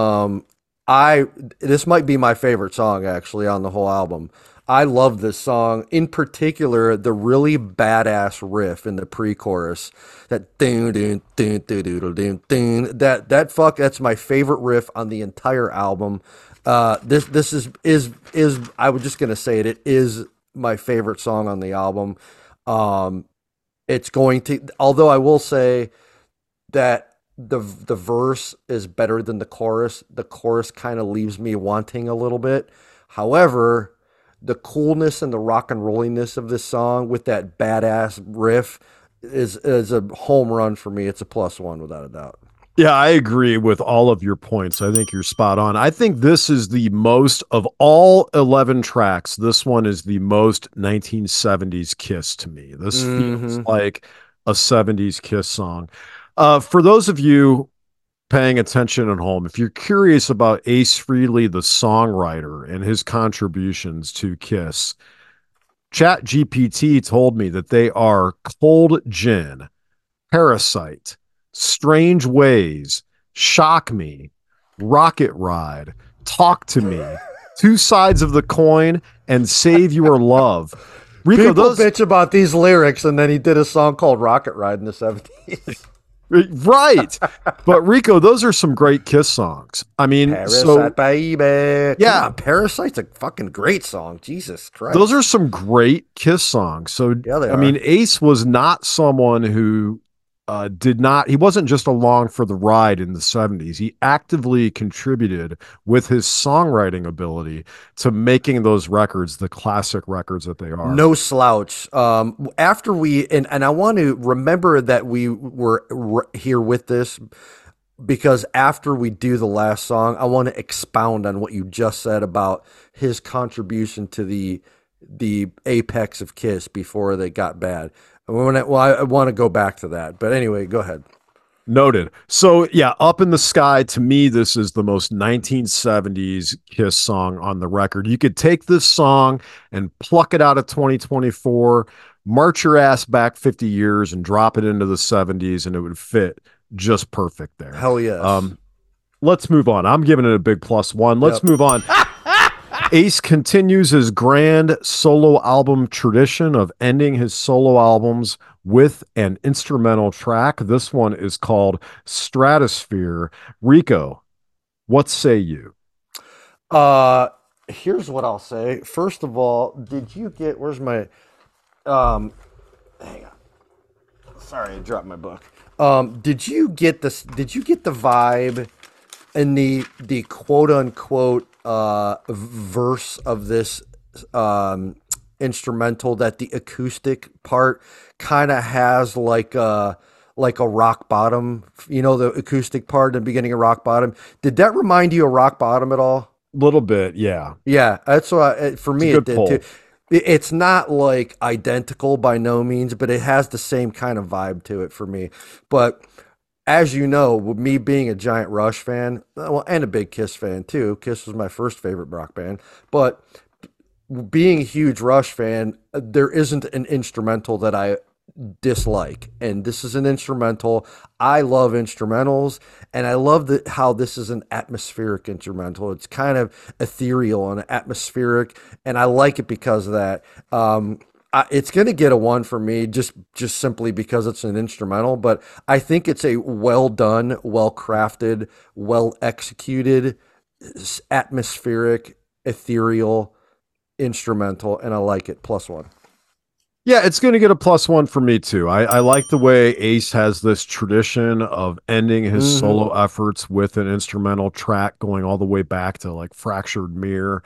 This might be my favorite song actually on the whole album. I love this song, in particular the really badass riff in the pre-chorus. That dun dun dun dun dun dun dun. That's my favorite riff on the entire album. This is I was just gonna say it is my favorite song on the album. It's going to, although I will say that the verse is better than the chorus. The chorus kind of leaves me wanting a little bit. However, the coolness and the rock and rolliness of this song with that badass riff is a home run for me. It's a +1 without a doubt. Yeah, I agree with all of your points. I think you're spot on. I think this is the most of all 11 tracks. This one is the most 1970s Kiss to me. This feels like a 70s Kiss song. For those of you paying attention at home, if you're curious about Ace Frehley, the songwriter, and his contributions to Kiss, ChatGPT told me that they are Cold Gin, Parasite, Strange Ways, Shock Me, Rocket Ride, Talk to Me, Two Sides of the Coin, and Save Your Love. Rico, People bitch about these lyrics, and then he did a song called Rocket Ride in the 70s. Right. But Rico, those are some great Kiss songs. I mean, Parasite, baby. Yeah. Come on, Parasite's a fucking great song. Jesus Christ. Those are some great Kiss songs. So, Yeah, they I are. mean, Ace was not someone who he wasn't just along for the ride in the 70s. He actively contributed with his songwriting ability to making those records the classic records that they are. No slouch. After and I want to remember that we were here with this, because after we do the last song, I want to expound on what you just said about his contribution to the apex of Kiss before they got bad. I want to go back to that. But anyway, go ahead. Noted. So yeah, Up in the Sky, to me, this is the most 1970s Kiss song on the record. You could take this song and pluck it out of 2024, march your ass back 50 years and drop it into the 70s, and it would fit just perfect there. Hell yes. Let's move on. I'm giving it a big +1. Let's move on. Ace continues his grand solo album tradition of ending his solo albums with an instrumental track. This one is called Stratosphere. Rico, what say you? Here's what I'll say. First of all, did you get, where's my, hang on. Sorry, I dropped my book. Did you get the vibe in the quote unquote verse of this instrumental that the acoustic part kind of has like a Rock Bottom, the acoustic part in the beginning of Rock Bottom? Did that remind you of Rock Bottom at all? Little bit, yeah. Yeah, that's what for me it did too. It's not like identical by no means, but it has the same kind of vibe to it for me. But as you know, with me being a giant Rush fan, and a big Kiss fan too, Kiss was my first favorite rock band, but being a huge Rush fan, there isn't an instrumental that I dislike, and this is an instrumental. I love instrumentals, and I love how this is an atmospheric instrumental. It's kind of ethereal and atmospheric, and I like it because of that. It's going to get a 1 for me just simply because it's an instrumental, but I think it's a well done, well crafted, well executed, atmospheric, ethereal instrumental, and I like it. +1. Yeah, it's going to get a +1 for me too. I like the way Ace has this tradition of ending his solo efforts with an instrumental track going all the way back to like Fractured Mirror.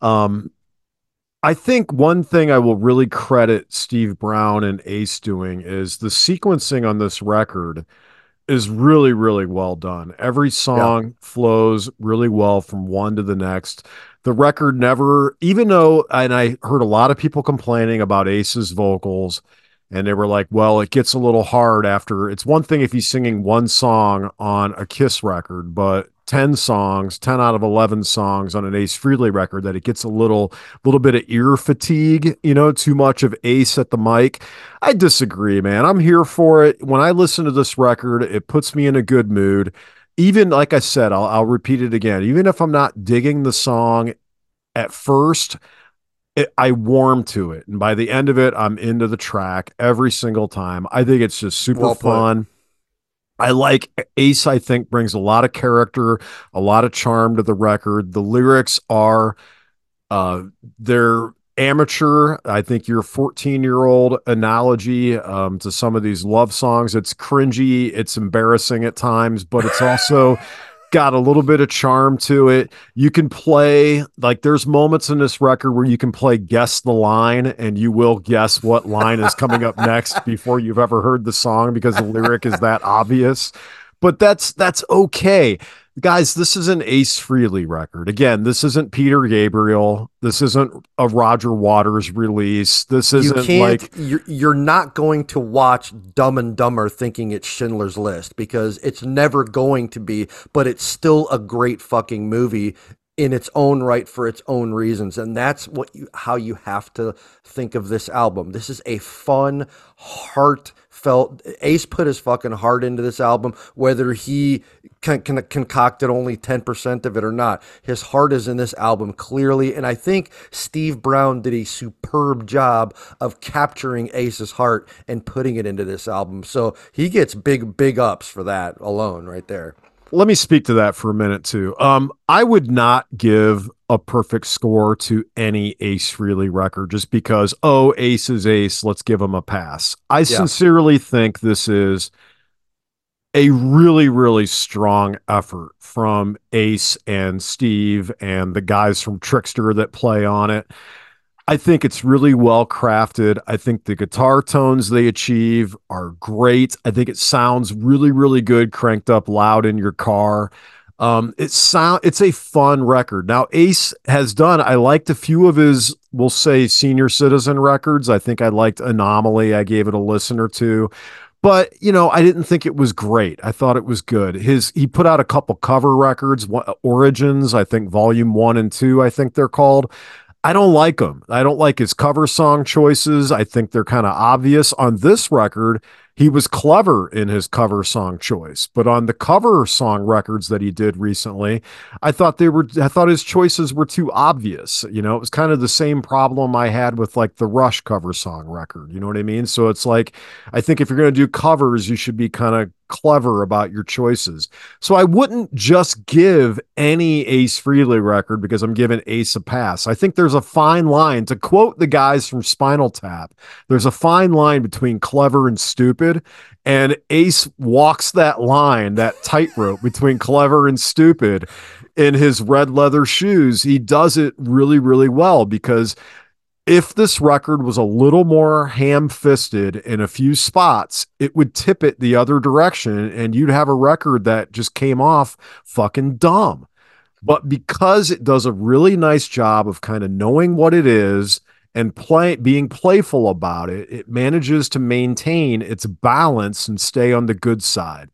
I think one thing I will really credit Steve Brown and Ace doing is the sequencing on this record is really, really well done. Every song flows really well from one to the next. The record never, even though, and I heard a lot of people complaining about Ace's vocals, and they were like, well, it gets a little hard after. It's one thing if he's singing one song on a Kiss record, but 10 out of 11 songs on an Ace Frehley record, that it gets a little bit of ear fatigue, too much of Ace at the mic. I disagree, man. I'm here for it. When I listen to this record, it puts me in a good mood. Even like I said, I'll repeat it again. Even if I'm not digging the song at first, I warm to it. And by the end of it, I'm into the track every single time. I think it's just super fun. I like Ace, I think, brings a lot of character, a lot of charm to the record. The lyrics are, they're amateur. I think your 14-year-old analogy to some of these love songs, it's cringy, it's embarrassing at times, but it's also got a little bit of charm to it. You can play, like, there's moments in this record where you can play guess the line, and you will guess what line is coming up next before you've ever heard the song, because the lyric is that obvious. But that's okay. Guys, this is an Ace Frehley record. Again, this isn't Peter Gabriel. This isn't a Roger Waters release. This isn't you're not going to watch Dumb and Dumber thinking it's Schindler's List, because it's never going to be, but it's still a great fucking movie in its own right for its own reasons. And that's how you have to think of this album. This is a fun, heartfelt, Ace put his fucking heart into this album, whether he concocted only 10% of it or not. His heart is in this album clearly, and I think Steve Brown did a superb job of capturing Ace's heart and putting it into this album. So he gets big ups for that alone right there. Let me speak to that for a minute too. I would not give a perfect score to any Ace Frehley record just because, Ace is Ace, let's give him a pass. I sincerely think this is a really, really strong effort from Ace and Steve and the guys from Trickster that play on it. I think it's really well crafted. I think the guitar tones they achieve are great. I think it sounds really, really good cranked up loud in your car. It's a fun record. Now, Ace has done, I liked a few of his, we'll say, senior citizen records. I think I liked Anomaly. I gave it a listen or two. But, I didn't think it was great. I thought it was good. He put out a couple cover records, Origins, I think volume 1 and 2, I think they're called. I don't like them. I don't like his cover song choices. I think they're kind of obvious. On this record, he was clever in his cover song choice, but on the cover song records that he did recently, I thought his choices were too obvious. It was kind of the same problem I had with like the Rush cover song record. You know what I mean? So it's like, I think if you're going to do covers, you should be kind of clever about your choices. So I wouldn't just give any Ace Frehley record because I'm giving Ace a pass. I think there's a fine line, to quote the guys from Spinal Tap, there's a fine line between clever and stupid, and Ace walks that line, that tightrope between clever and stupid in his red leather shoes. He does it really, really well, because if this record was a little more ham-fisted in a few spots, it would tip it the other direction, and you'd have a record that just came off fucking dumb. But because it does a really nice job of kind of knowing what it is and being playful about it, it manages to maintain its balance and stay on the good side.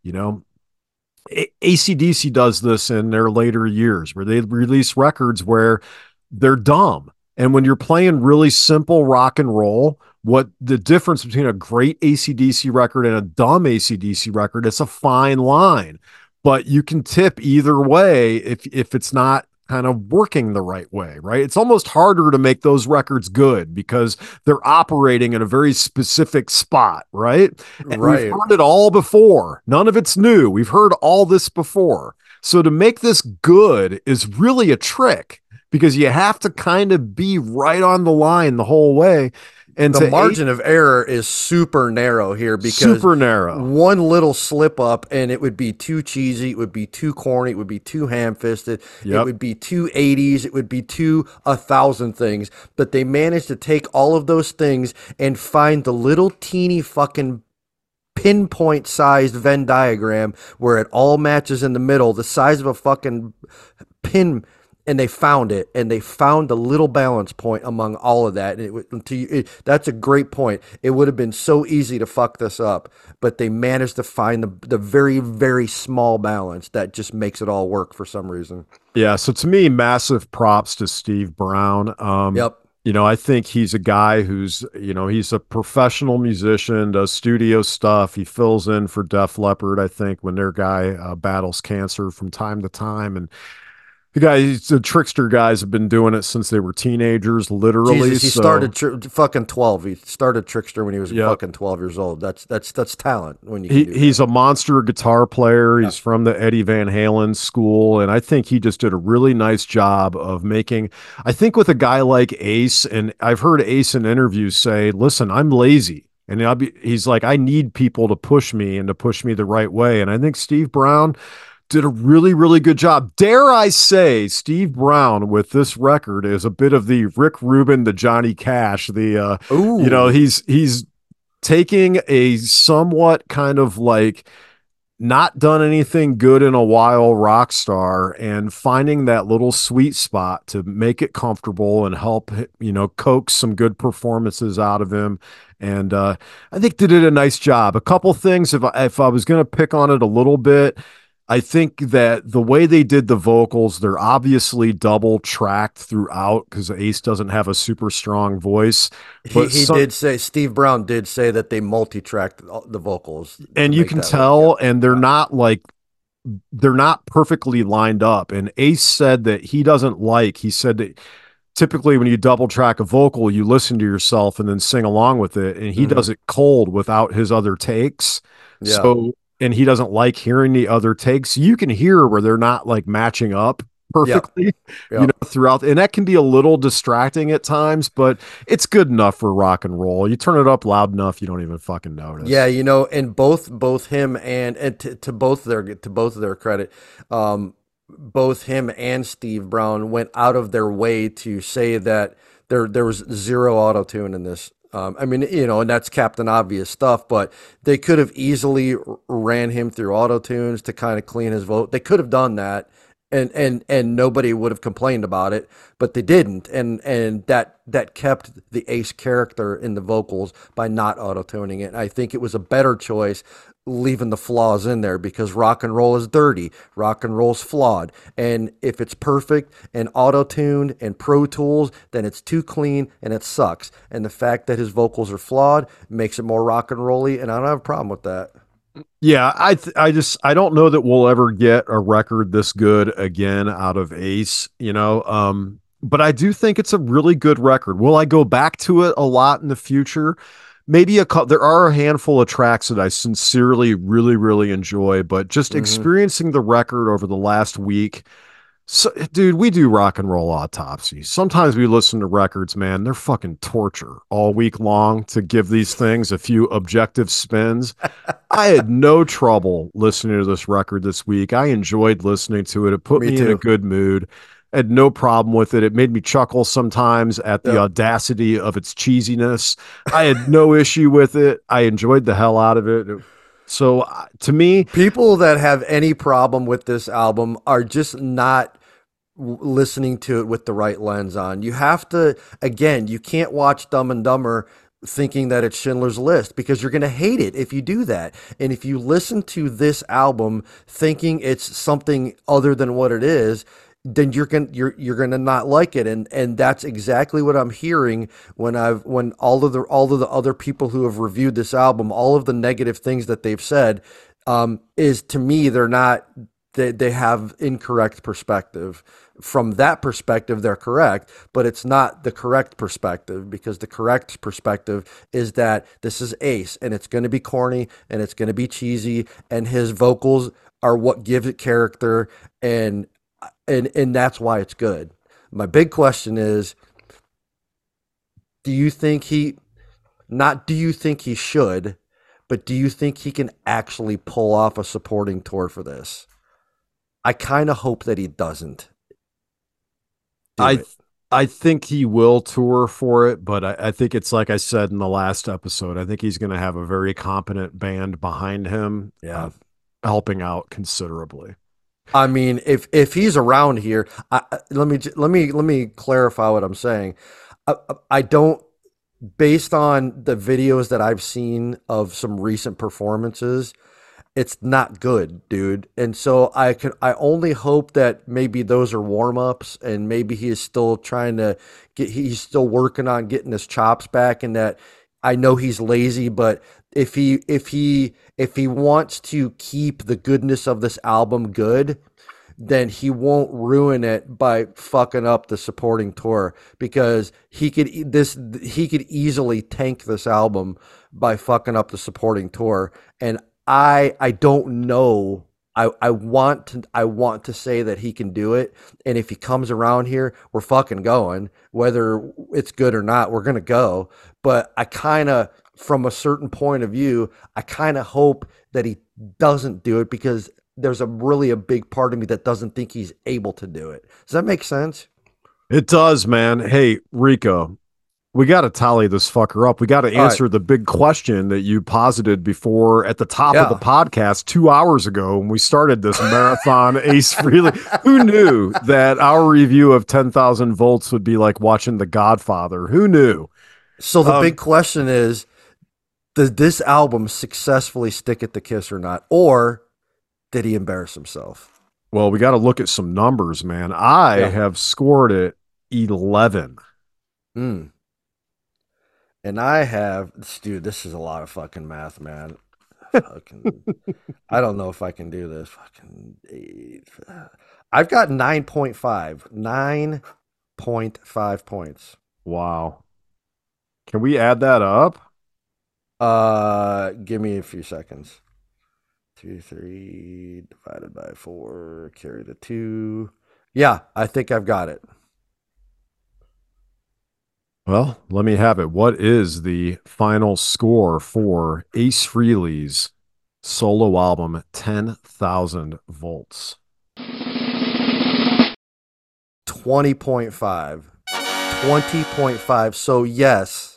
AC/DC does this in their later years, where they release records where they're dumb. And when you're playing really simple rock and roll, what the difference between a great AC/DC record and a dumb AC/DC record, it's a fine line, but you can tip either way if it's not kind of working the right way, right? It's almost harder to make those records good because they're operating in a very specific spot, right? And Right. we've heard it all before. None of it's new. We've heard all this before. So to make this good is really a trick, because you have to kind of be right on the line the whole way. And The margin of error is super narrow here, because super narrow. one little slip up and it would be too cheesy, it would be too corny, it would be too ham-fisted, Yep. it would be too 80s, it would be too 1,000 things. But they managed to take all of those things and find the little teeny fucking pinpoint sized Venn diagram where it all matches in the middle, the size of a fucking pin. And they found it, and they found the little balance point among all of that. And that's a great point. It would have been so easy to fuck this up, but they managed to find the very, very small balance that just makes it all work for some reason. Yeah. So to me, massive props to Steve Brown. Yep. I think he's a guy who's, he's a professional musician, does studio stuff. He fills in for Def Leppard, I think, when their guy battles cancer from time to time. And the Trickster guys have been doing it since they were teenagers, literally. Jesus, he started fucking 12. He started Trickster when he was Yep. fucking 12 years old. That's talent when you can do He's that. a monster guitar player. He's from the Eddie Van Halen school, and I think he just did a really nice job of making. I think with a guy like Ace, and I've heard Ace in interviews say, "Listen, I'm lazy." And he's like, I need people to push me and to push me the right way. And I think Steve Brown did a really, really good job. Dare I say, Steve Brown with this record is a bit of the Rick Rubin, the Johnny Cash, Ooh. he's taking a somewhat kind of like not done anything good in a while rock star and finding that little sweet spot to make it comfortable and help, coax some good performances out of him. And I think they did a nice job. A couple things, if I was going to pick on it a little bit, I think that the way they did the vocals, they're obviously double tracked throughout because Ace doesn't have a super strong voice. But Steve Brown did say that they multi-tracked the vocals. And you can tell, and they're not perfectly lined up. And Ace said that he said that typically when you double track a vocal, you listen to yourself and then sing along with it. And he does it cold without his other takes. Yeah. And he doesn't like hearing the other takes. You can hear where they're not like matching up perfectly, Yep. throughout. And that can be a little distracting at times, but it's good enough for rock and roll. You turn it up loud enough, you don't even fucking notice. Yeah, and both him and to both their credit, both him and Steve Brown went out of their way to say that there was zero auto tune in this. I mean, and that's Captain Obvious stuff, but they could have easily ran him through auto tunes to kind of clean his vote. They could have done that, and nobody would have complained about it, but they didn't, and that kept the Ace character in the vocals by not auto tuning it. I think it was a better choice leaving the flaws in there, because rock and roll is dirty, rock and roll's flawed, and if it's perfect and auto-tuned and Pro Tools, then it's too clean and it sucks. And the fact that his vocals are flawed makes it more rock and rolly, and I don't have a problem with that. Yeah, I don't know that we'll ever get a record this good again out of Ace, but I do think it's a really good record. Will I go back to it a lot in the future? Maybe there are a handful of tracks that I sincerely really, really enjoy, but just experiencing the record over the last week. So, dude, we do Rock and Roll Autopsy. Sometimes we listen to records, man, they're fucking torture all week long to give these things a few objective spins. I had no trouble listening to this record this week. I enjoyed listening to it. It put me in a good mood. I had no problem with it. It made me chuckle sometimes at the audacity of its cheesiness. I had no issue with it. I enjoyed the hell out of it. So to me, people that have any problem with this album are just not listening to it with the right lens on. You have to, again, you can't watch Dumb and Dumber thinking that it's Schindler's List, because you're going to hate it if you do that. And if you listen to this album thinking it's something other than what it is, then you're gonna not like it, and that's exactly what I'm hearing when all of the other people who have reviewed this album, all of the negative things that they've said, is, to me, they have incorrect perspective. From that perspective, they're correct, but it's not the correct perspective, because the correct perspective is that this is Ace, and it's going to be corny, and it's going to be cheesy, and his vocals are what give it character, and that's why it's good. My big question is, do you think he should, but do you think he can actually pull off a supporting tour for this? I kind of hope that he doesn't. I think he will tour for it, but I think it's like I said in the last episode, I think he's going to have a very competent band behind him, helping out considerably. I mean, if he's around here, let me clarify what I'm saying. I don't, based on the videos that I've seen of some recent performances, it's not good, dude. And so I only hope that maybe those are warm-ups, and maybe he is still he's still working on getting his chops back, and that, I know he's lazy, but if he wants to keep the goodness of this album good, then he won't ruin it by fucking up the supporting tour, because he could easily tank this album by fucking up the supporting tour. And I don't know. I want to say that he can do it, and if he comes around here, we're fucking going. Whether it's good or not, we're gonna go. But I kind of, from a certain point of view, I kind of hope that he doesn't do it, because there's a big part of me that doesn't think he's able to do it. Does that make sense? It does, man. Hey, Rico, we got to tally this fucker up. We got to answer the big question that you posited before at the top of the podcast 2 hours ago when we started this marathon. Ace Frehley. Who knew that our review of 10,000 Volts would be like watching The Godfather? Who knew? So the big question is, does this album successfully stick at the Kiss or not? Or did he embarrass himself? Well, we got to look at some numbers, man. I have scored it 11. And I have, dude, this is a lot of fucking math, man. I don't know if I can do this. I've got 9.5. 9.5 points. Wow. Can we add that up? Give me a few seconds. 2, 3 divided by 4, carry the 2. Yeah, I think I've got it. Well, let me have it. What is the final score for Ace Frehley's solo album, 10,000 Volts? 20.5. 20.5. So yes,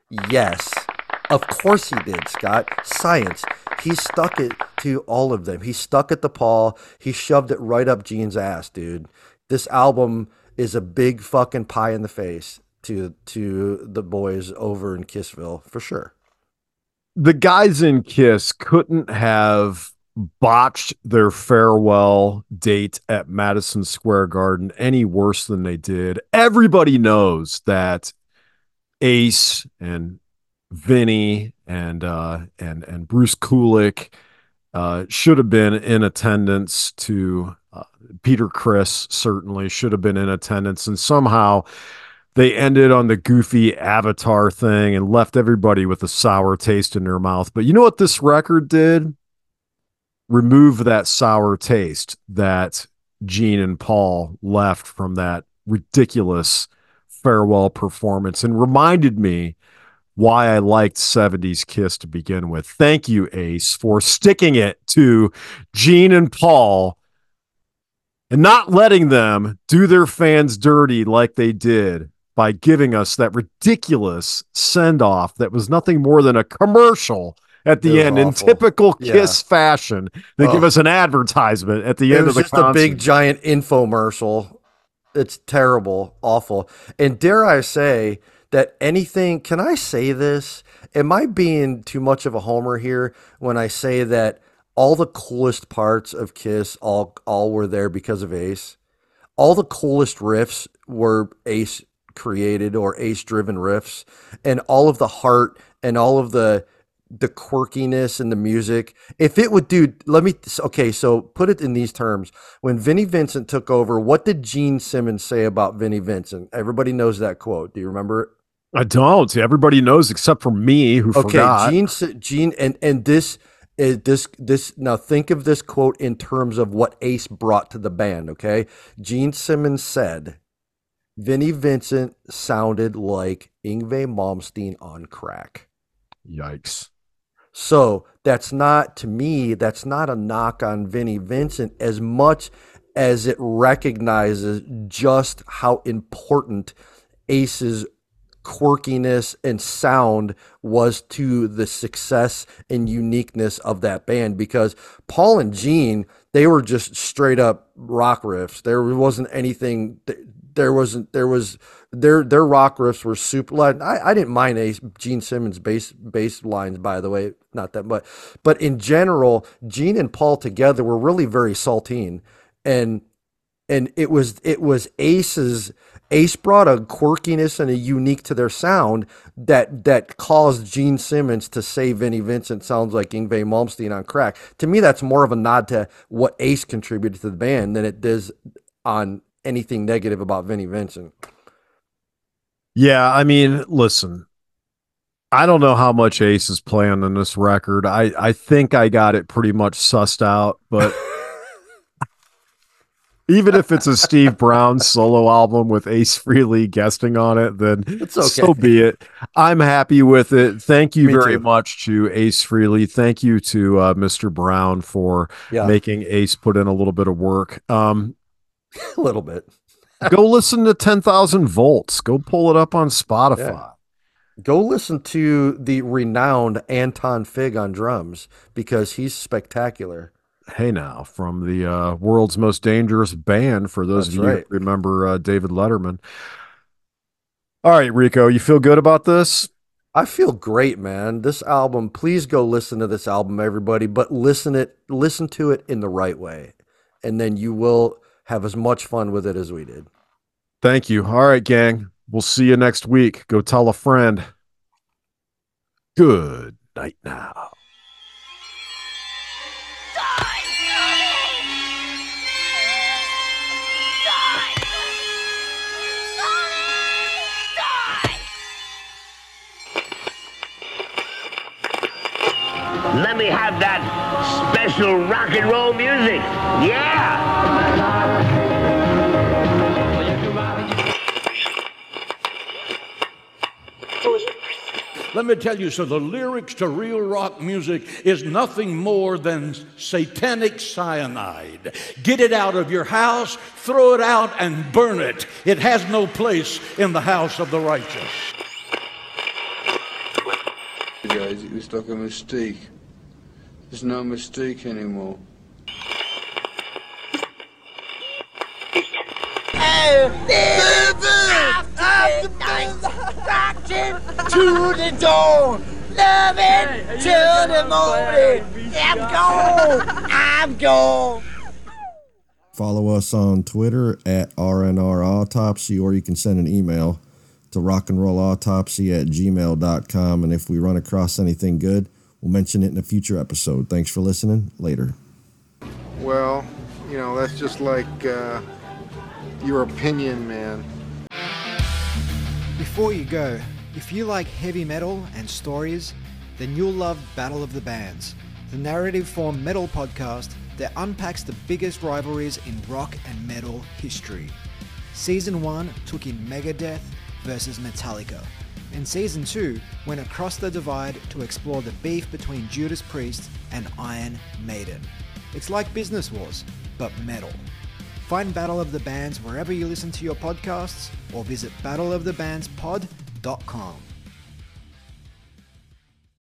of course he did, Scott. Science. He stuck it to all of them. He stuck it to Paul. He shoved it right up Gene's ass, dude. This album is a big fucking pie in the face to the boys over in Kissville, for sure. The guys in Kiss couldn't have botched their farewell date at Madison Square Garden any worse than they did. Everybody knows that Ace and Vinny and Bruce Kulick should have been in attendance. To Peter Criss certainly should have been in attendance, and somehow they ended on the goofy Avatar thing and left everybody with a sour taste in their mouth. But you know what this record did? Remove that sour taste that Gene and Paul left from that ridiculous farewell performance, and reminded me why I liked 70s Kiss to begin with. Thank you, Ace, for sticking it to Gene and Paul and not letting them do their fans dirty like they did by giving us that ridiculous send-off that was nothing more than a commercial at the end in typical Kiss fashion. They give us an advertisement at the end of the concert. It was just a big giant infomercial. It's terrible, awful. And dare I say that anything, can I say this? Am I being too much of a homer here when I say that all the coolest parts of Kiss all were there because of Ace? All the coolest riffs were Ace created or Ace driven riffs, and all of the heart and all of the quirkiness in the music. If it would do, so put it in these terms. When Vinnie Vincent took over, what did Gene Simmons say about Vinnie Vincent? Everybody knows that quote. Do you remember it? I don't. Everybody knows except for me who forgot. Gene, and this now think of this quote in terms of what Ace brought to the band, okay? Gene Simmons said, Vinnie Vincent sounded like Yngwie Malmsteen on crack. Yikes. So that's not a knock on Vinnie Vincent as much as it recognizes just how important Ace's quirkiness and sound was to the success and uniqueness of that band, because Paul and Gene, they were just straight up rock riffs. There wasn't anything, their rock riffs were super. I didn't mind Gene Simmons bass lines, by the way, not that much, but in general, Gene and Paul together were really very saltine, and it was Ace brought a quirkiness and a unique to their sound that caused Gene Simmons to say Vinnie Vincent sounds like Yngwie Malmsteen on crack. To me, that's more of a nod to what Ace contributed to the band than it does on anything negative about Vinnie Vincent. Yeah, I mean, listen, I don't know how much Ace is playing on this record. I think I got it pretty much sussed out, but even if it's a Steve Brown solo album with Ace Frehley guesting on it, then it's okay. So be it. I'm happy with it. Thank you very much to Ace Frehley. Thank you to Mr. Brown for making Ace put in a little bit of work. A little bit. Go listen to 10,000 Volts. Go pull it up on Spotify. Yeah. Go listen to the renowned Anton Fig on drums, because he's spectacular. Hey now, from the world's most dangerous band, for those of you who remember David Letterman. All right, Rico, you feel good about this? I feel great, man. This album, please go listen to this album, everybody, but listen to it in the right way, and then you will have as much fun with it as we did. Thank you. All right, gang. We'll see you next week. Go tell a friend. Good night now. Let me have that special rock and roll music. Yeah! Let me tell you, so the lyrics to real rock music is nothing more than satanic cyanide. Get it out of your house, throw it out, and burn it. It has no place in the house of the righteous. Guys, it was like a mistake. There's no mistake anymore. To the dawn, loving till the morning. I'm gone. Follow us on Twitter at RNR Autopsy, or you can send an email to rockandrollautopsy@gmail.com. And if we run across anything good, we'll mention it in a future episode. Thanks for listening. Later. Well, you know, that's just like your opinion, man. Before you go, if you like heavy metal and stories, then you'll love Battle of the Bands, the narrative form metal podcast that unpacks the biggest rivalries in rock and metal history. Season 1 took in Megadeth versus Metallica, and Season 2 went across the divide to explore the beef between Judas Priest and Iron Maiden. It's like Business Wars, but metal. Find Battle of the Bands wherever you listen to your podcasts, or visit battleofthebandspod.com.